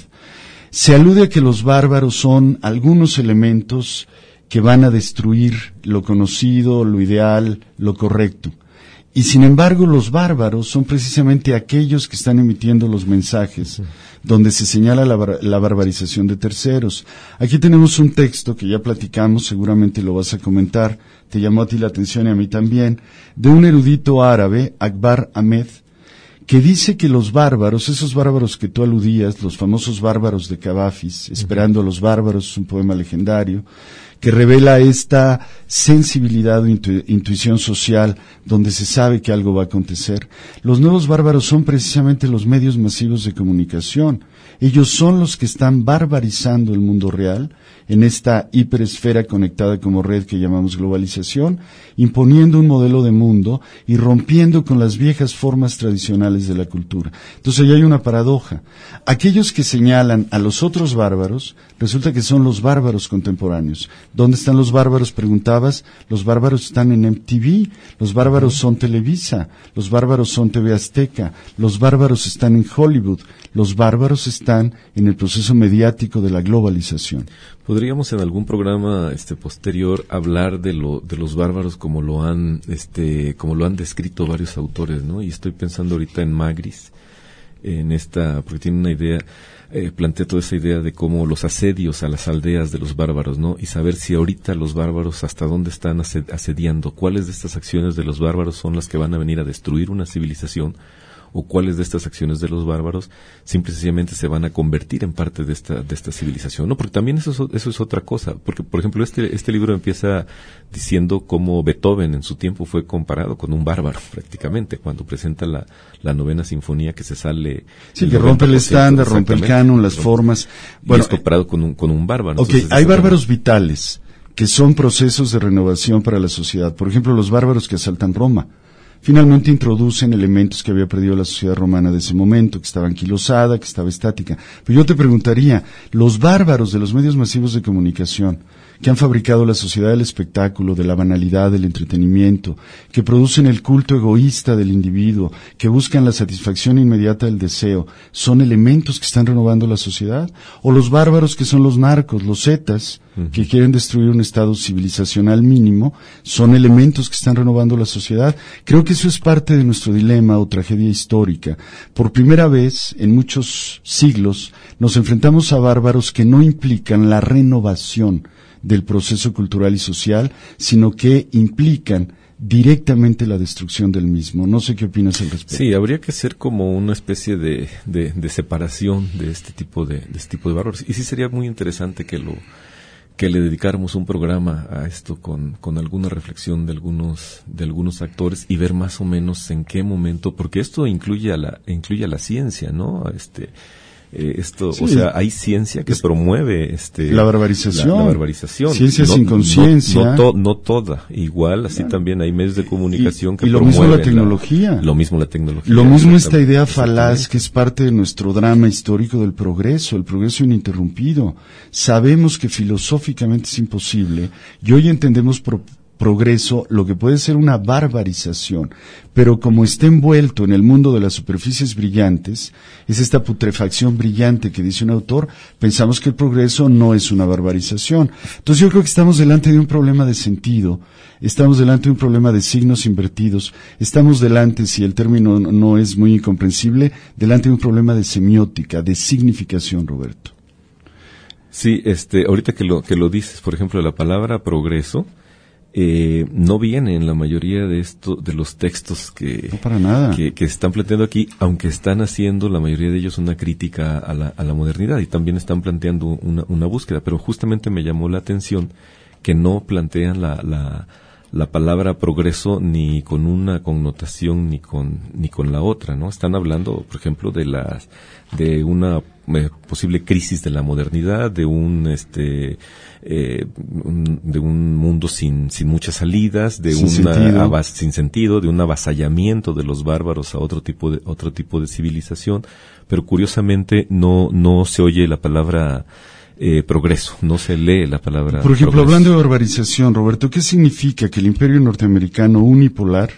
Se alude a que los bárbaros son algunos elementos que van a destruir lo conocido, lo ideal, lo correcto. Y sin embargo, los bárbaros son precisamente aquellos que están emitiendo los mensajes, donde se señala la, bar- la barbarización de terceros. Aquí tenemos un texto que ya platicamos, seguramente lo vas a comentar, te llamó a ti la atención y a mí también, de un erudito árabe, Akbar Ahmed, que dice que los bárbaros, esos bárbaros que tú aludías, los famosos bárbaros de Cavafis, Esperando a los bárbaros, un poema legendario, que revela esta sensibilidad o intu- intuición social donde se sabe que algo va a acontecer. Los nuevos bárbaros son precisamente los medios masivos de comunicación. Ellos son los que están barbarizando el mundo real en esta hiperesfera conectada como red que llamamos globalización, imponiendo un modelo de mundo y rompiendo con las viejas formas tradicionales de la cultura. Entonces ahí hay una paradoja. Aquellos que señalan a los otros bárbaros, resulta que son los bárbaros contemporáneos. ¿Dónde están los bárbaros? Preguntabas. Los bárbaros están en M T V, los bárbaros son Televisa, los bárbaros son T V Azteca, los bárbaros están en Hollywood, los bárbaros están en el proceso mediático de la globalización. Podríamos en algún programa este posterior hablar de lo de los bárbaros como lo han este como lo han descrito varios autores, ¿no? Y estoy pensando ahorita en Magris, en esta, porque tiene una idea, eh, plantea toda esa idea de cómo los asedios a las aldeas de los bárbaros, ¿no? Y saber si ahorita los bárbaros hasta dónde están ased- asediando, cuáles de estas acciones de los bárbaros son las que van a venir a destruir una civilización, o cuáles de estas acciones de los bárbaros simple y sencillamente se van a convertir en parte de esta de esta civilización, ¿no? Porque también eso es, eso es otra cosa, porque por ejemplo este este libro empieza diciendo cómo Beethoven en su tiempo fue comparado con un bárbaro prácticamente cuando presenta la la novena sinfonía que se sale sí, que rompe el estándar, rompe el canon, las formas, bueno, y es comparado con un con un bárbaro. Okay, hay bárbaros vitales que son procesos de renovación para la sociedad. Por ejemplo, los bárbaros que asaltan Roma. Finalmente introducen elementos que había perdido la sociedad romana de ese momento, que estaba anquilosada, que estaba estática. Pero yo te preguntaría, los bárbaros de los medios masivos de comunicación, que han fabricado la sociedad del espectáculo, de la banalidad, del entretenimiento, que producen el culto egoísta del individuo, que buscan la satisfacción inmediata del deseo, ¿son elementos que están renovando la sociedad? ¿O los bárbaros que son los narcos, los zetas, uh-huh, que quieren destruir un estado civilizacional mínimo, son elementos que están renovando la sociedad? Creo que eso es parte de nuestro dilema o tragedia histórica. Por primera vez en muchos siglos nos enfrentamos a bárbaros que no implican la renovación del proceso cultural y social, sino que implican directamente la destrucción del mismo. No sé qué opinas al respecto. Sí, habría que hacer como una especie de, de, de separación de este tipo de, de este tipo de bárbaros. Y sí sería muy interesante que lo que le dedicáramos un programa a esto con, con alguna reflexión de algunos, de algunos actores y ver más o menos en qué momento, porque esto incluye a la, incluye a la ciencia, ¿no? Este, eh, esto, sí, o sea, hay ciencia que es, promueve este la barbarización, la, la barbarización, ciencia no, sin conciencia, no, no, to, no toda, igual, así claro, también hay medios de comunicación y, que y lo promueven mismo la tecnología, la, lo mismo la tecnología, lo mismo esta idea falaz que es parte de nuestro drama histórico del progreso, el progreso ininterrumpido. Sabemos que filosóficamente es imposible y hoy entendemos pro, progreso lo que puede ser una barbarización, pero como está envuelto en el mundo de las superficies brillantes, es esta putrefacción brillante que dice un autor, pensamos que el progreso no es una barbarización. Entonces yo creo que estamos delante de un problema de sentido, estamos delante de un problema de signos invertidos, estamos delante, si el término no es muy incomprensible, delante de un problema de semiótica, de significación, Roberto. Sí, este, ahorita que lo, que lo dices, por ejemplo, la palabra progreso, Eh, no viene en la mayoría de esto, de los textos que, no para nada. que, que están planteando aquí, aunque están haciendo la mayoría de ellos una crítica a la, a la modernidad y también están planteando una, una búsqueda, pero justamente me llamó la atención que no plantean la, la, la palabra progreso ni con una connotación ni con, ni con la otra, ¿no? Están hablando, por ejemplo, de las, de una eh, posible crisis de la modernidad, de un, este, Eh, un, de un mundo sin sin muchas salidas, de sin una sentido. Avas, sin sentido, de un avasallamiento de los bárbaros a otro tipo de otro tipo de civilización, pero curiosamente no no se oye la palabra eh, progreso, no se lee la palabra. Por ejemplo, progreso. hablando de barbarización, Roberto, ¿qué significa que el imperio norteamericano unipolar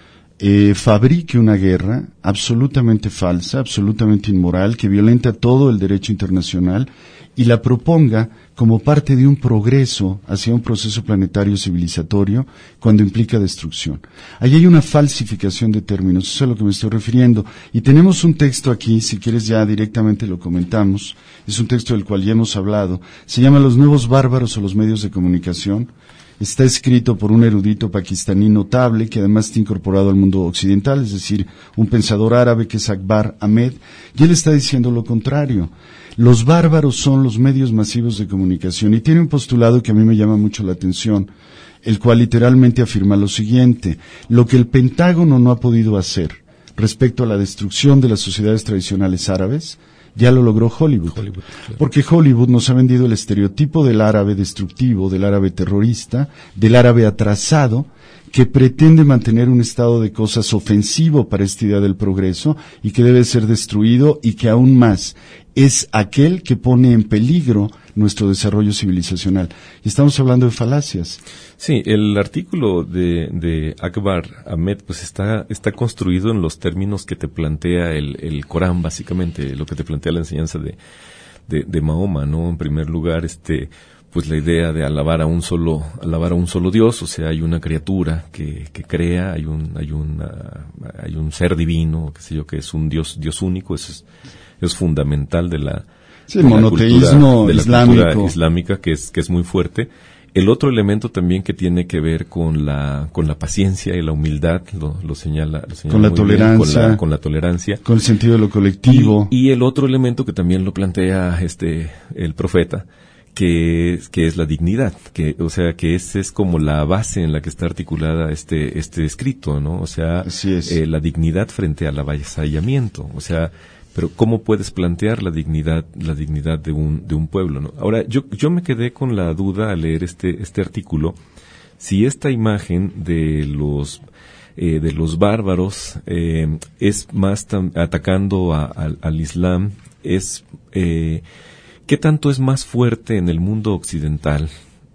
eh, fabrique una guerra absolutamente falsa, absolutamente inmoral, que violenta todo el derecho internacional y la proponga como parte de un progreso hacia un proceso planetario civilizatorio cuando implica destrucción? Ahí hay una falsificación de términos, eso es a lo que me estoy refiriendo. Y tenemos un texto aquí, si quieres ya directamente lo comentamos, es un texto del cual ya hemos hablado, se llama Los nuevos bárbaros o los medios de comunicación. Está escrito por un erudito pakistaní notable que además está incorporado al mundo occidental, es decir, un pensador árabe que es Akbar Ahmed, y él está diciendo lo contrario. Los bárbaros son los medios masivos de comunicación y tiene un postulado que a mí me llama mucho la atención, el cual literalmente afirma lo siguiente: lo que el Pentágono no ha podido hacer respecto a la destrucción de las sociedades tradicionales árabes, ya lo logró Hollywood. Hollywood claro. Porque Hollywood nos ha vendido el estereotipo del árabe destructivo, del árabe terrorista, del árabe atrasado, que pretende mantener un estado de cosas ofensivo para esta idea del progreso y que debe ser destruido, y que aún más es aquel que pone en peligro nuestro desarrollo civilizacional. Y estamos hablando de falacias. Sí, el artículo de, de Akbar Ahmed pues está, está construido en los términos que te plantea el, el Corán, básicamente, lo que te plantea la enseñanza de, de, de Mahoma, ¿no? En primer lugar, este, pues la idea de alabar a un solo, alabar a un solo Dios, o sea, hay una criatura que, que crea, hay un, hay una, hay un ser divino, qué sé yo, que es un Dios, Dios único, eso es, es fundamental de la, sí, el monoteísmo de la islámico. cultura islámica, que es, que es muy fuerte. El otro elemento también que tiene que ver con la, con la paciencia y la humildad, lo, lo señala, lo señala con la muy tolerancia, bien, con la, con la tolerancia, con el sentido de lo colectivo. Y, y el otro elemento que también lo plantea este, el profeta, que, que es la dignidad, que, o sea, que esa es como la base en la que está articulada este, este escrito, ¿no? O sea, Así es. eh, la dignidad frente al avasallamiento, o sea, pero ¿cómo puedes plantear la dignidad, la dignidad de un, de un pueblo, ¿no? Ahora, yo, yo me quedé con la duda al leer este, este artículo, si esta imagen de los, eh, de los bárbaros, eh, es más tam, atacando a, a, al Islam, es, eh, ¿qué tanto es más fuerte en el mundo occidental,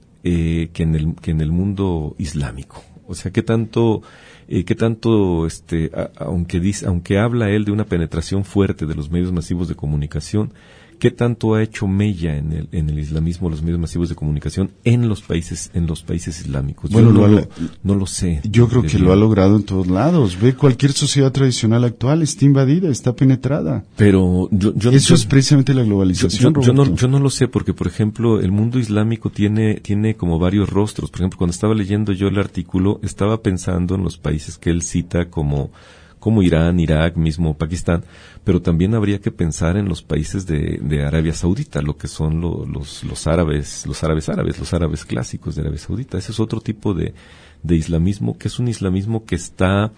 eh, que en el, que en el mundo islámico? O sea, ¿qué tanto, eh, qué tanto, este, a, aunque dice, aunque habla él de una penetración fuerte de los medios masivos de comunicación, qué tanto ha hecho mella en el, en el islamismo los medios masivos de comunicación en los países, en los países islámicos? Bueno, yo no lo, lo, no lo sé. Yo creo que lo ha logrado en todos lados. Ve, cualquier sociedad tradicional actual está invadida, está penetrada. Pero yo, yo eso yo, es precisamente la globalización. Yo, yo, yo no, yo no lo sé porque, por ejemplo, el mundo islámico tiene, tiene como varios rostros. Por ejemplo, cuando estaba leyendo yo el artículo, estaba pensando en los países que él cita como como Irán, Irak, mismo Pakistán, pero también habría que pensar en los países de, de Arabia Saudita, lo que son lo, los, los árabes, los árabes árabes, los árabes clásicos de Arabia Saudita. Ese es otro tipo de, de islamismo, que es un islamismo que está,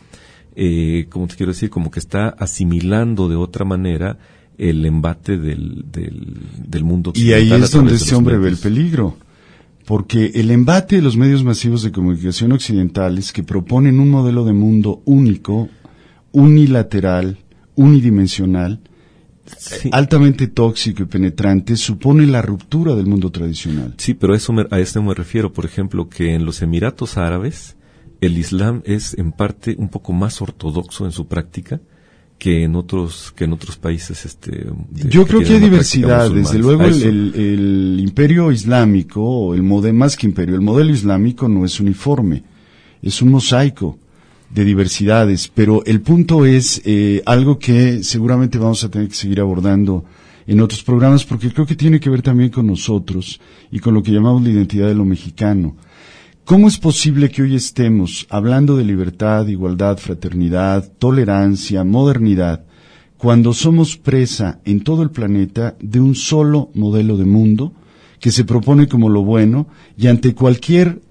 eh, como te quiero decir, como que está asimilando de otra manera el embate del, del, del mundo occidental. Y ahí es donde este hombre ve el peligro. Porque el embate de los medios masivos de comunicación occidentales que proponen un modelo de mundo único, unilateral, unidimensional, sí. altamente tóxico y penetrante, supone la ruptura del mundo tradicional. Sí, pero a eso me, a eso me refiero. Por ejemplo, que en los Emiratos Árabes el Islam es en parte un poco más ortodoxo en su práctica que en otros que en otros países. Este, de, Yo creo que, que hay diversidad. Desde luego el, el, el imperio islámico, o el modelo, más que imperio, el modelo islámico no es uniforme, es un mosaico de diversidades, pero el punto es eh, algo que seguramente vamos a tener que seguir abordando en otros programas, porque creo que tiene que ver también con nosotros y con lo que llamamos la identidad de lo mexicano. ¿Cómo es posible que hoy estemos hablando de libertad, igualdad, fraternidad, tolerancia, modernidad, cuando somos presa en todo el planeta de un solo modelo de mundo que se propone como lo bueno y ante cualquier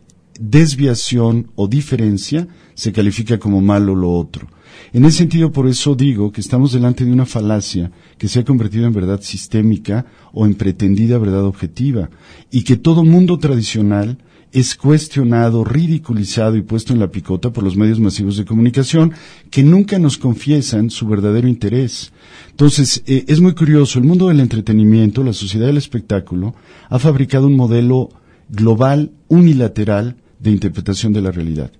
desviación o diferencia se califica como malo lo otro? En ese sentido, por eso digo que estamos delante de una falacia que se ha convertido en verdad sistémica o en pretendida verdad objetiva, y que todo mundo tradicional es cuestionado, ridiculizado y puesto en la picota por los medios masivos de comunicación que nunca nos confiesan su verdadero interés. Entonces, eh, es muy curioso, el mundo del entretenimiento, la sociedad del espectáculo, ha fabricado un modelo global, unilateral, de interpretación de la realidad.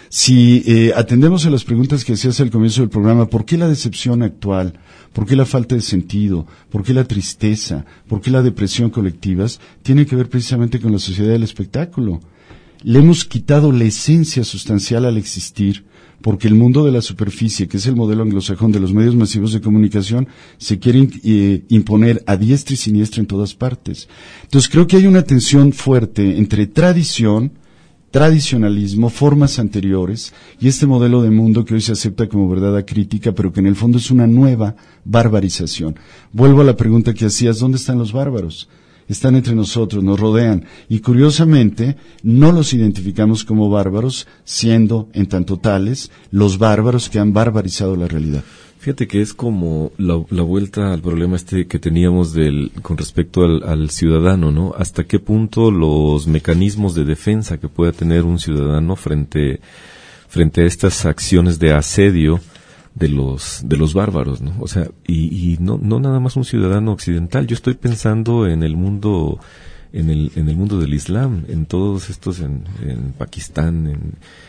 Si eh, atendemos a las preguntas que hacías al comienzo del programa, ¿por qué la decepción actual? ¿Por qué la falta de sentido? ¿Por qué la tristeza? ¿Por qué la depresión colectivas? Tiene que ver precisamente con la sociedad del espectáculo. Le hemos quitado la esencia sustancial al existir, porque el mundo de la superficie, que es el modelo anglosajón de los medios masivos de comunicación, se quiere eh, imponer a diestra y siniestra en todas partes. Entonces creo que hay una tensión fuerte entre tradición, tradicionalismo, formas anteriores, y este modelo de mundo que hoy se acepta como verdad acrítica, pero que en el fondo es una nueva barbarización. Vuelvo a la pregunta que hacías, ¿dónde están los bárbaros? Están entre nosotros, nos rodean, y curiosamente no los identificamos como bárbaros, siendo, en tanto tales, los bárbaros que han barbarizado la realidad. Fíjate que es como la, la vuelta al problema este que teníamos del, con respecto al, al ciudadano, ¿no? Hasta qué punto los mecanismos de defensa que pueda tener un ciudadano frente, frente a estas acciones de asedio de los, de los bárbaros, ¿no? O sea, y, y no, no nada más un ciudadano occidental. Yo estoy pensando en el mundo, en el, en el mundo del Islam, en todos estos, en, en Pakistán, en,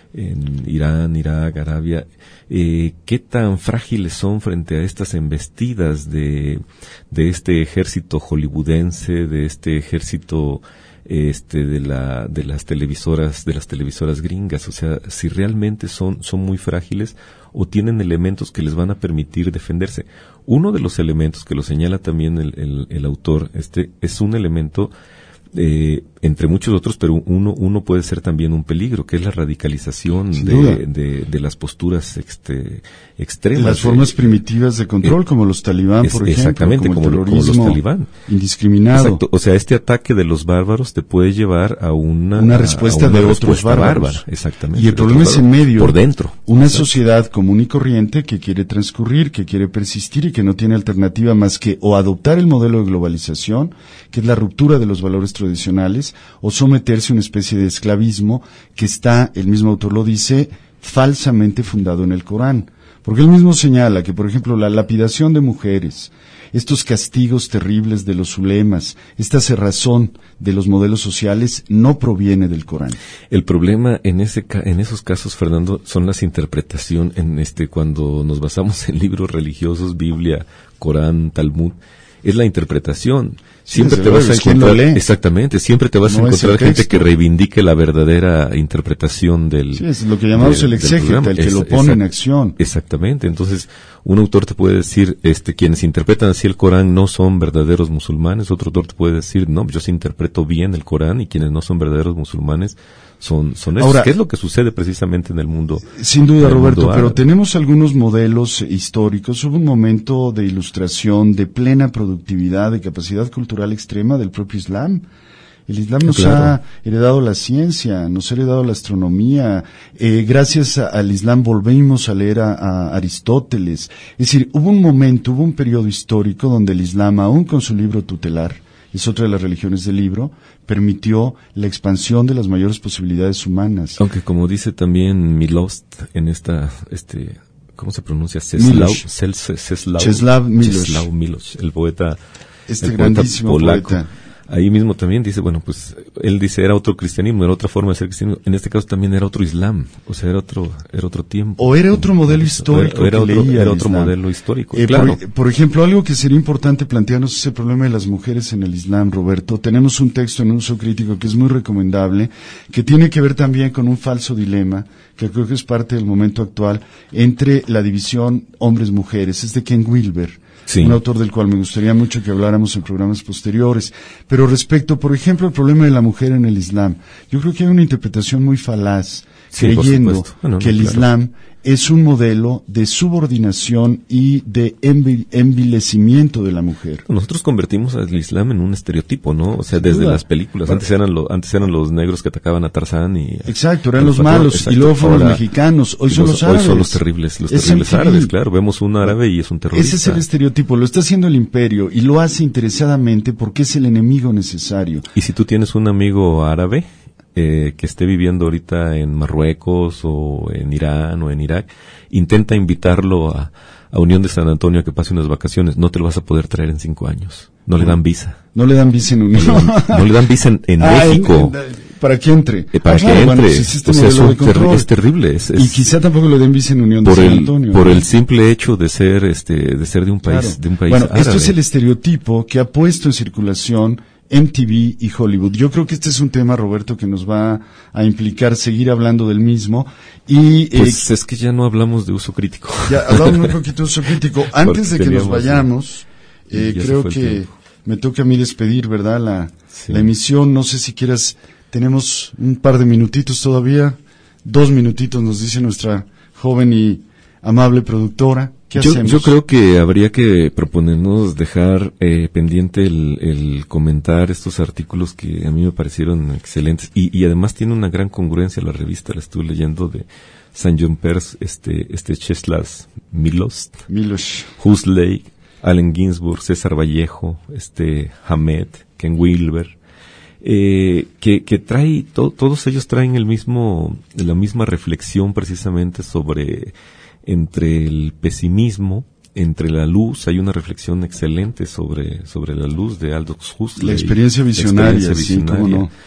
en Irán, Irak, Arabia, eh, qué tan frágiles son frente a estas embestidas de, de este ejército hollywoodense, de este ejército, este, de la, de las televisoras, de las televisoras gringas. O sea, si realmente son, son muy frágiles o tienen elementos que les van a permitir defenderse. Uno de los elementos que lo señala también el, el, el autor, este, es un elemento Eh, entre muchos otros, pero uno uno puede ser también un peligro, que es la radicalización de, de, de las posturas este, extremas. Las formas de, primitivas de control, eh, como los talibán, es, por ejemplo, exactamente, como, como, el terrorismo como los talibán. Indiscriminado. Exacto. O sea, este ataque de los bárbaros te puede llevar a una, una respuesta a una de respuesta otros bárbaros. Bárbara, exactamente. Y el problema es en medio. Por dentro. Una exacto. sociedad común y corriente que quiere transcurrir, que quiere persistir y que no tiene alternativa más que o adoptar el modelo de globalización, que es la ruptura de los valores tradicionales, o someterse a una especie de esclavismo que está, el mismo autor lo dice, falsamente fundado en el Corán. Porque él mismo señala que, por ejemplo, la lapidación de mujeres, estos castigos terribles de los ulemas, esta cerrazón de los modelos sociales no proviene del Corán. El problema en ese en esos casos, Fernando, son las interpretaciones en este cuando nos basamos en libros religiosos, Biblia, Corán, Talmud, es la interpretación. Siempre sí, te vas a encontrar, exactamente, siempre te vas no a encontrar gente que reivindique la verdadera interpretación del. Sí, es lo que llamamos del, el exégeta, el que es, lo pone exact, en acción. Exactamente, entonces un autor te puede decir, este, quienes interpretan así el Corán no son verdaderos musulmanes, otro autor te puede decir, no, yo sí interpreto bien el Corán y quienes no son verdaderos musulmanes son, son esos. Ahora, ¿qué es lo que sucede precisamente en el mundo? Sin duda, Roberto, pero tenemos algunos modelos históricos. Hubo un momento de ilustración, de plena productividad, de capacidad cultural extrema del propio Islam. El Islam nos claro. ha heredado la ciencia, nos ha heredado la astronomía. Eh, gracias a, al Islam volvimos a leer a, a Aristóteles. Es decir, hubo un momento, hubo un periodo histórico donde el Islam, aún con su libro tutelar, es otra de las religiones del libro, permitió la expansión de las mayores posibilidades humanas. Aunque como dice también Milost en esta, este, ¿cómo se pronuncia? Czeslaw, Czeslaw, Czeslaw Milosz. Czeslaw Milosz, el poeta, este el grandísimo poeta polaco. poeta. Ahí mismo también dice, bueno, pues él dice era otro cristianismo, era otra forma de ser cristiano. En este caso también era otro islam, o sea, era otro era otro tiempo. O era otro modelo histórico. O era, que otro, leía era otro Islam. modelo histórico, Eh, claro. por, por ejemplo, algo que sería importante plantearnos es el problema de las mujeres en el Islam, Roberto. Tenemos un texto en uso crítico que es muy recomendable, que tiene que ver también con un falso dilema, que creo que es parte del momento actual, entre la división hombres-mujeres. Es de Ken Wilber. Sí. Un autor del cual me gustaría mucho que habláramos en programas posteriores. Pero respecto, por ejemplo, al problema de la mujer en el Islam, yo creo que hay una interpretación muy falaz, sí, creyendo bueno, que no, el claro. Islam es un modelo de subordinación y de envi- envilecimiento de la mujer. Nosotros convertimos al Islam en un estereotipo, ¿no? O sea, desde Duda. las películas. Pero, antes eran lo, antes eran los negros que atacaban a Tarzán y... Exacto, eran los malos, exacto, y luego fueron ahora, los mexicanos, hoy son los, los árabes. Hoy son los terribles, los es terribles árabes, claro. Vemos un árabe y es un terrorista. Ese es el estereotipo, lo está haciendo el imperio y lo hace interesadamente porque es el enemigo necesario. Y si tú tienes un amigo árabe... Eh, que esté viviendo ahorita en Marruecos o en Irán o en Irak, intenta invitarlo a, a Unión de San Antonio a que pase unas vacaciones. No te lo vas a poder traer en cinco años. No le dan visa. No le dan visa en Unión. No le dan, no le dan visa en, en ah, En, México. en, para que entre. Eh, para ah, que claro, entre. Bueno, pues este o sea, es, un ter- es terrible. Es, es, y quizá tampoco le den visa en Unión de San Antonio. Por ¿no? el simple hecho de ser, este, de ser de un país, claro. de un país Bueno, árabe. Esto es el estereotipo que ha puesto en circulación M T V y Hollywood. Yo creo que este es un tema, Roberto, que nos va a implicar seguir hablando del mismo. Y pues eh, es que ya no hablamos de uso crítico. Ya hablamos un poquito de uso crítico. Antes de que nos vayamos, eh, creo que me toca a mí despedir, ¿verdad? La, sí. la emisión. No sé si quieras, tenemos un par de minutitos todavía. Dos minutitos, nos dice nuestra joven y amable productora. ¿Qué yo, hacemos? yo creo que habría que proponernos dejar eh, pendiente el, el comentar estos artículos que a mí me parecieron excelentes y, y además tiene una gran congruencia la revista, la estuve leyendo de Saint John Perse, este, este Czeslaw Milosz, Milosz, Huxley, Allen Ginsberg, César Vallejo, este Hamed, Ken Wilber, eh, que, que trae, to, todos ellos traen el mismo, la misma reflexión precisamente sobre entre el pesimismo, entre la luz. Hay una reflexión excelente sobre sobre la luz de Aldous Huxley. La experiencia visionaria, la experiencia visionaria. Sí, cómo no.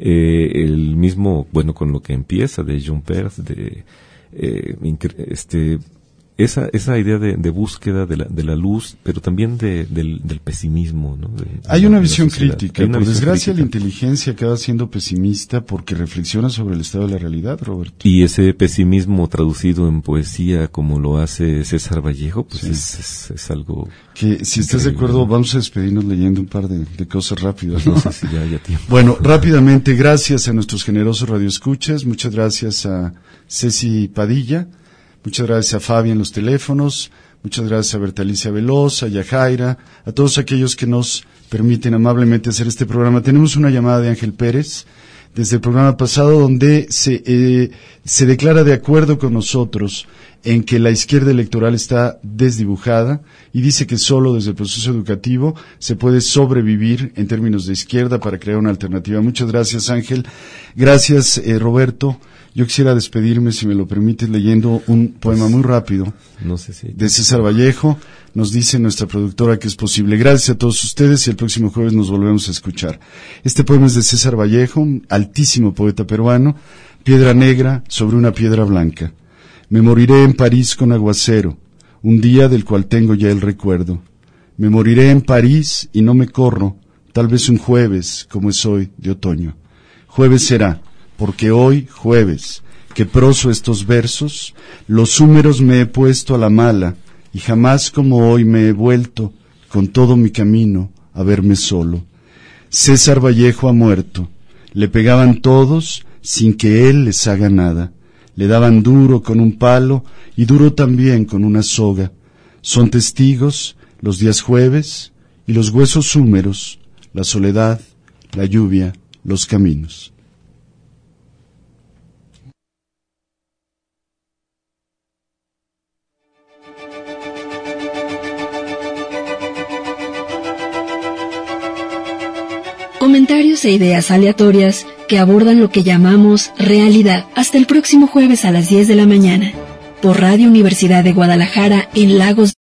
Eh, el mismo, bueno, con lo que empieza de John Perse, de eh, este esa esa idea de, de búsqueda de la de la luz, pero también de, del, del pesimismo, ¿no? De, Hay de una la, visión de la crítica. una Por visión desgracia, crítica. la inteligencia acaba siendo pesimista porque reflexiona sobre el estado de la realidad, Roberto. Y ese pesimismo traducido en poesía, como lo hace César Vallejo, pues sí. es, es, es algo... Que si estás de acuerdo, vamos a despedirnos leyendo un par de, de cosas rápidas, ¿no? No sé si ya haya tiempo. Bueno, rápidamente, gracias a nuestros generosos radioescuchas, muchas gracias a Ceci Padilla, muchas gracias a Fabi en los teléfonos, muchas gracias a Bertalicia Veloz, a Yajaira, a todos aquellos que nos permiten amablemente hacer este programa. Tenemos una llamada de Ángel Pérez desde el programa pasado donde se, eh, se declara de acuerdo con nosotros en que la izquierda electoral está desdibujada y dice que solo desde el proceso educativo se puede sobrevivir en términos de izquierda para crear una alternativa. Muchas gracias, Ángel. Gracias, eh, Roberto. Yo quisiera despedirme, si me lo permites, leyendo un poema muy rápido no sé si... de César Vallejo. Nos dice nuestra productora que es posible. Gracias a todos ustedes y el próximo jueves nos volvemos a escuchar. Este poema es de César Vallejo, un altísimo poeta peruano. Piedra negra sobre una piedra blanca. Me moriré en París con aguacero, un día del cual tengo ya el recuerdo. Me moriré en París y no me corro, tal vez un jueves, como es hoy, de otoño. Jueves será, porque hoy, jueves, que proso estos versos, los húmeros me he puesto a la mala, y jamás como hoy me he vuelto, con todo mi camino, a verme solo. César Vallejo ha muerto, le pegaban todos, sin que él les haga nada. Le daban duro con un palo, y duro también con una soga. Son testigos los días jueves, y los huesos húmeros, la soledad, la lluvia, los caminos. Comentarios e ideas aleatorias que abordan lo que llamamos realidad. Hasta el próximo jueves a las diez de la mañana. por Radio Universidad de Guadalajara en Lagos.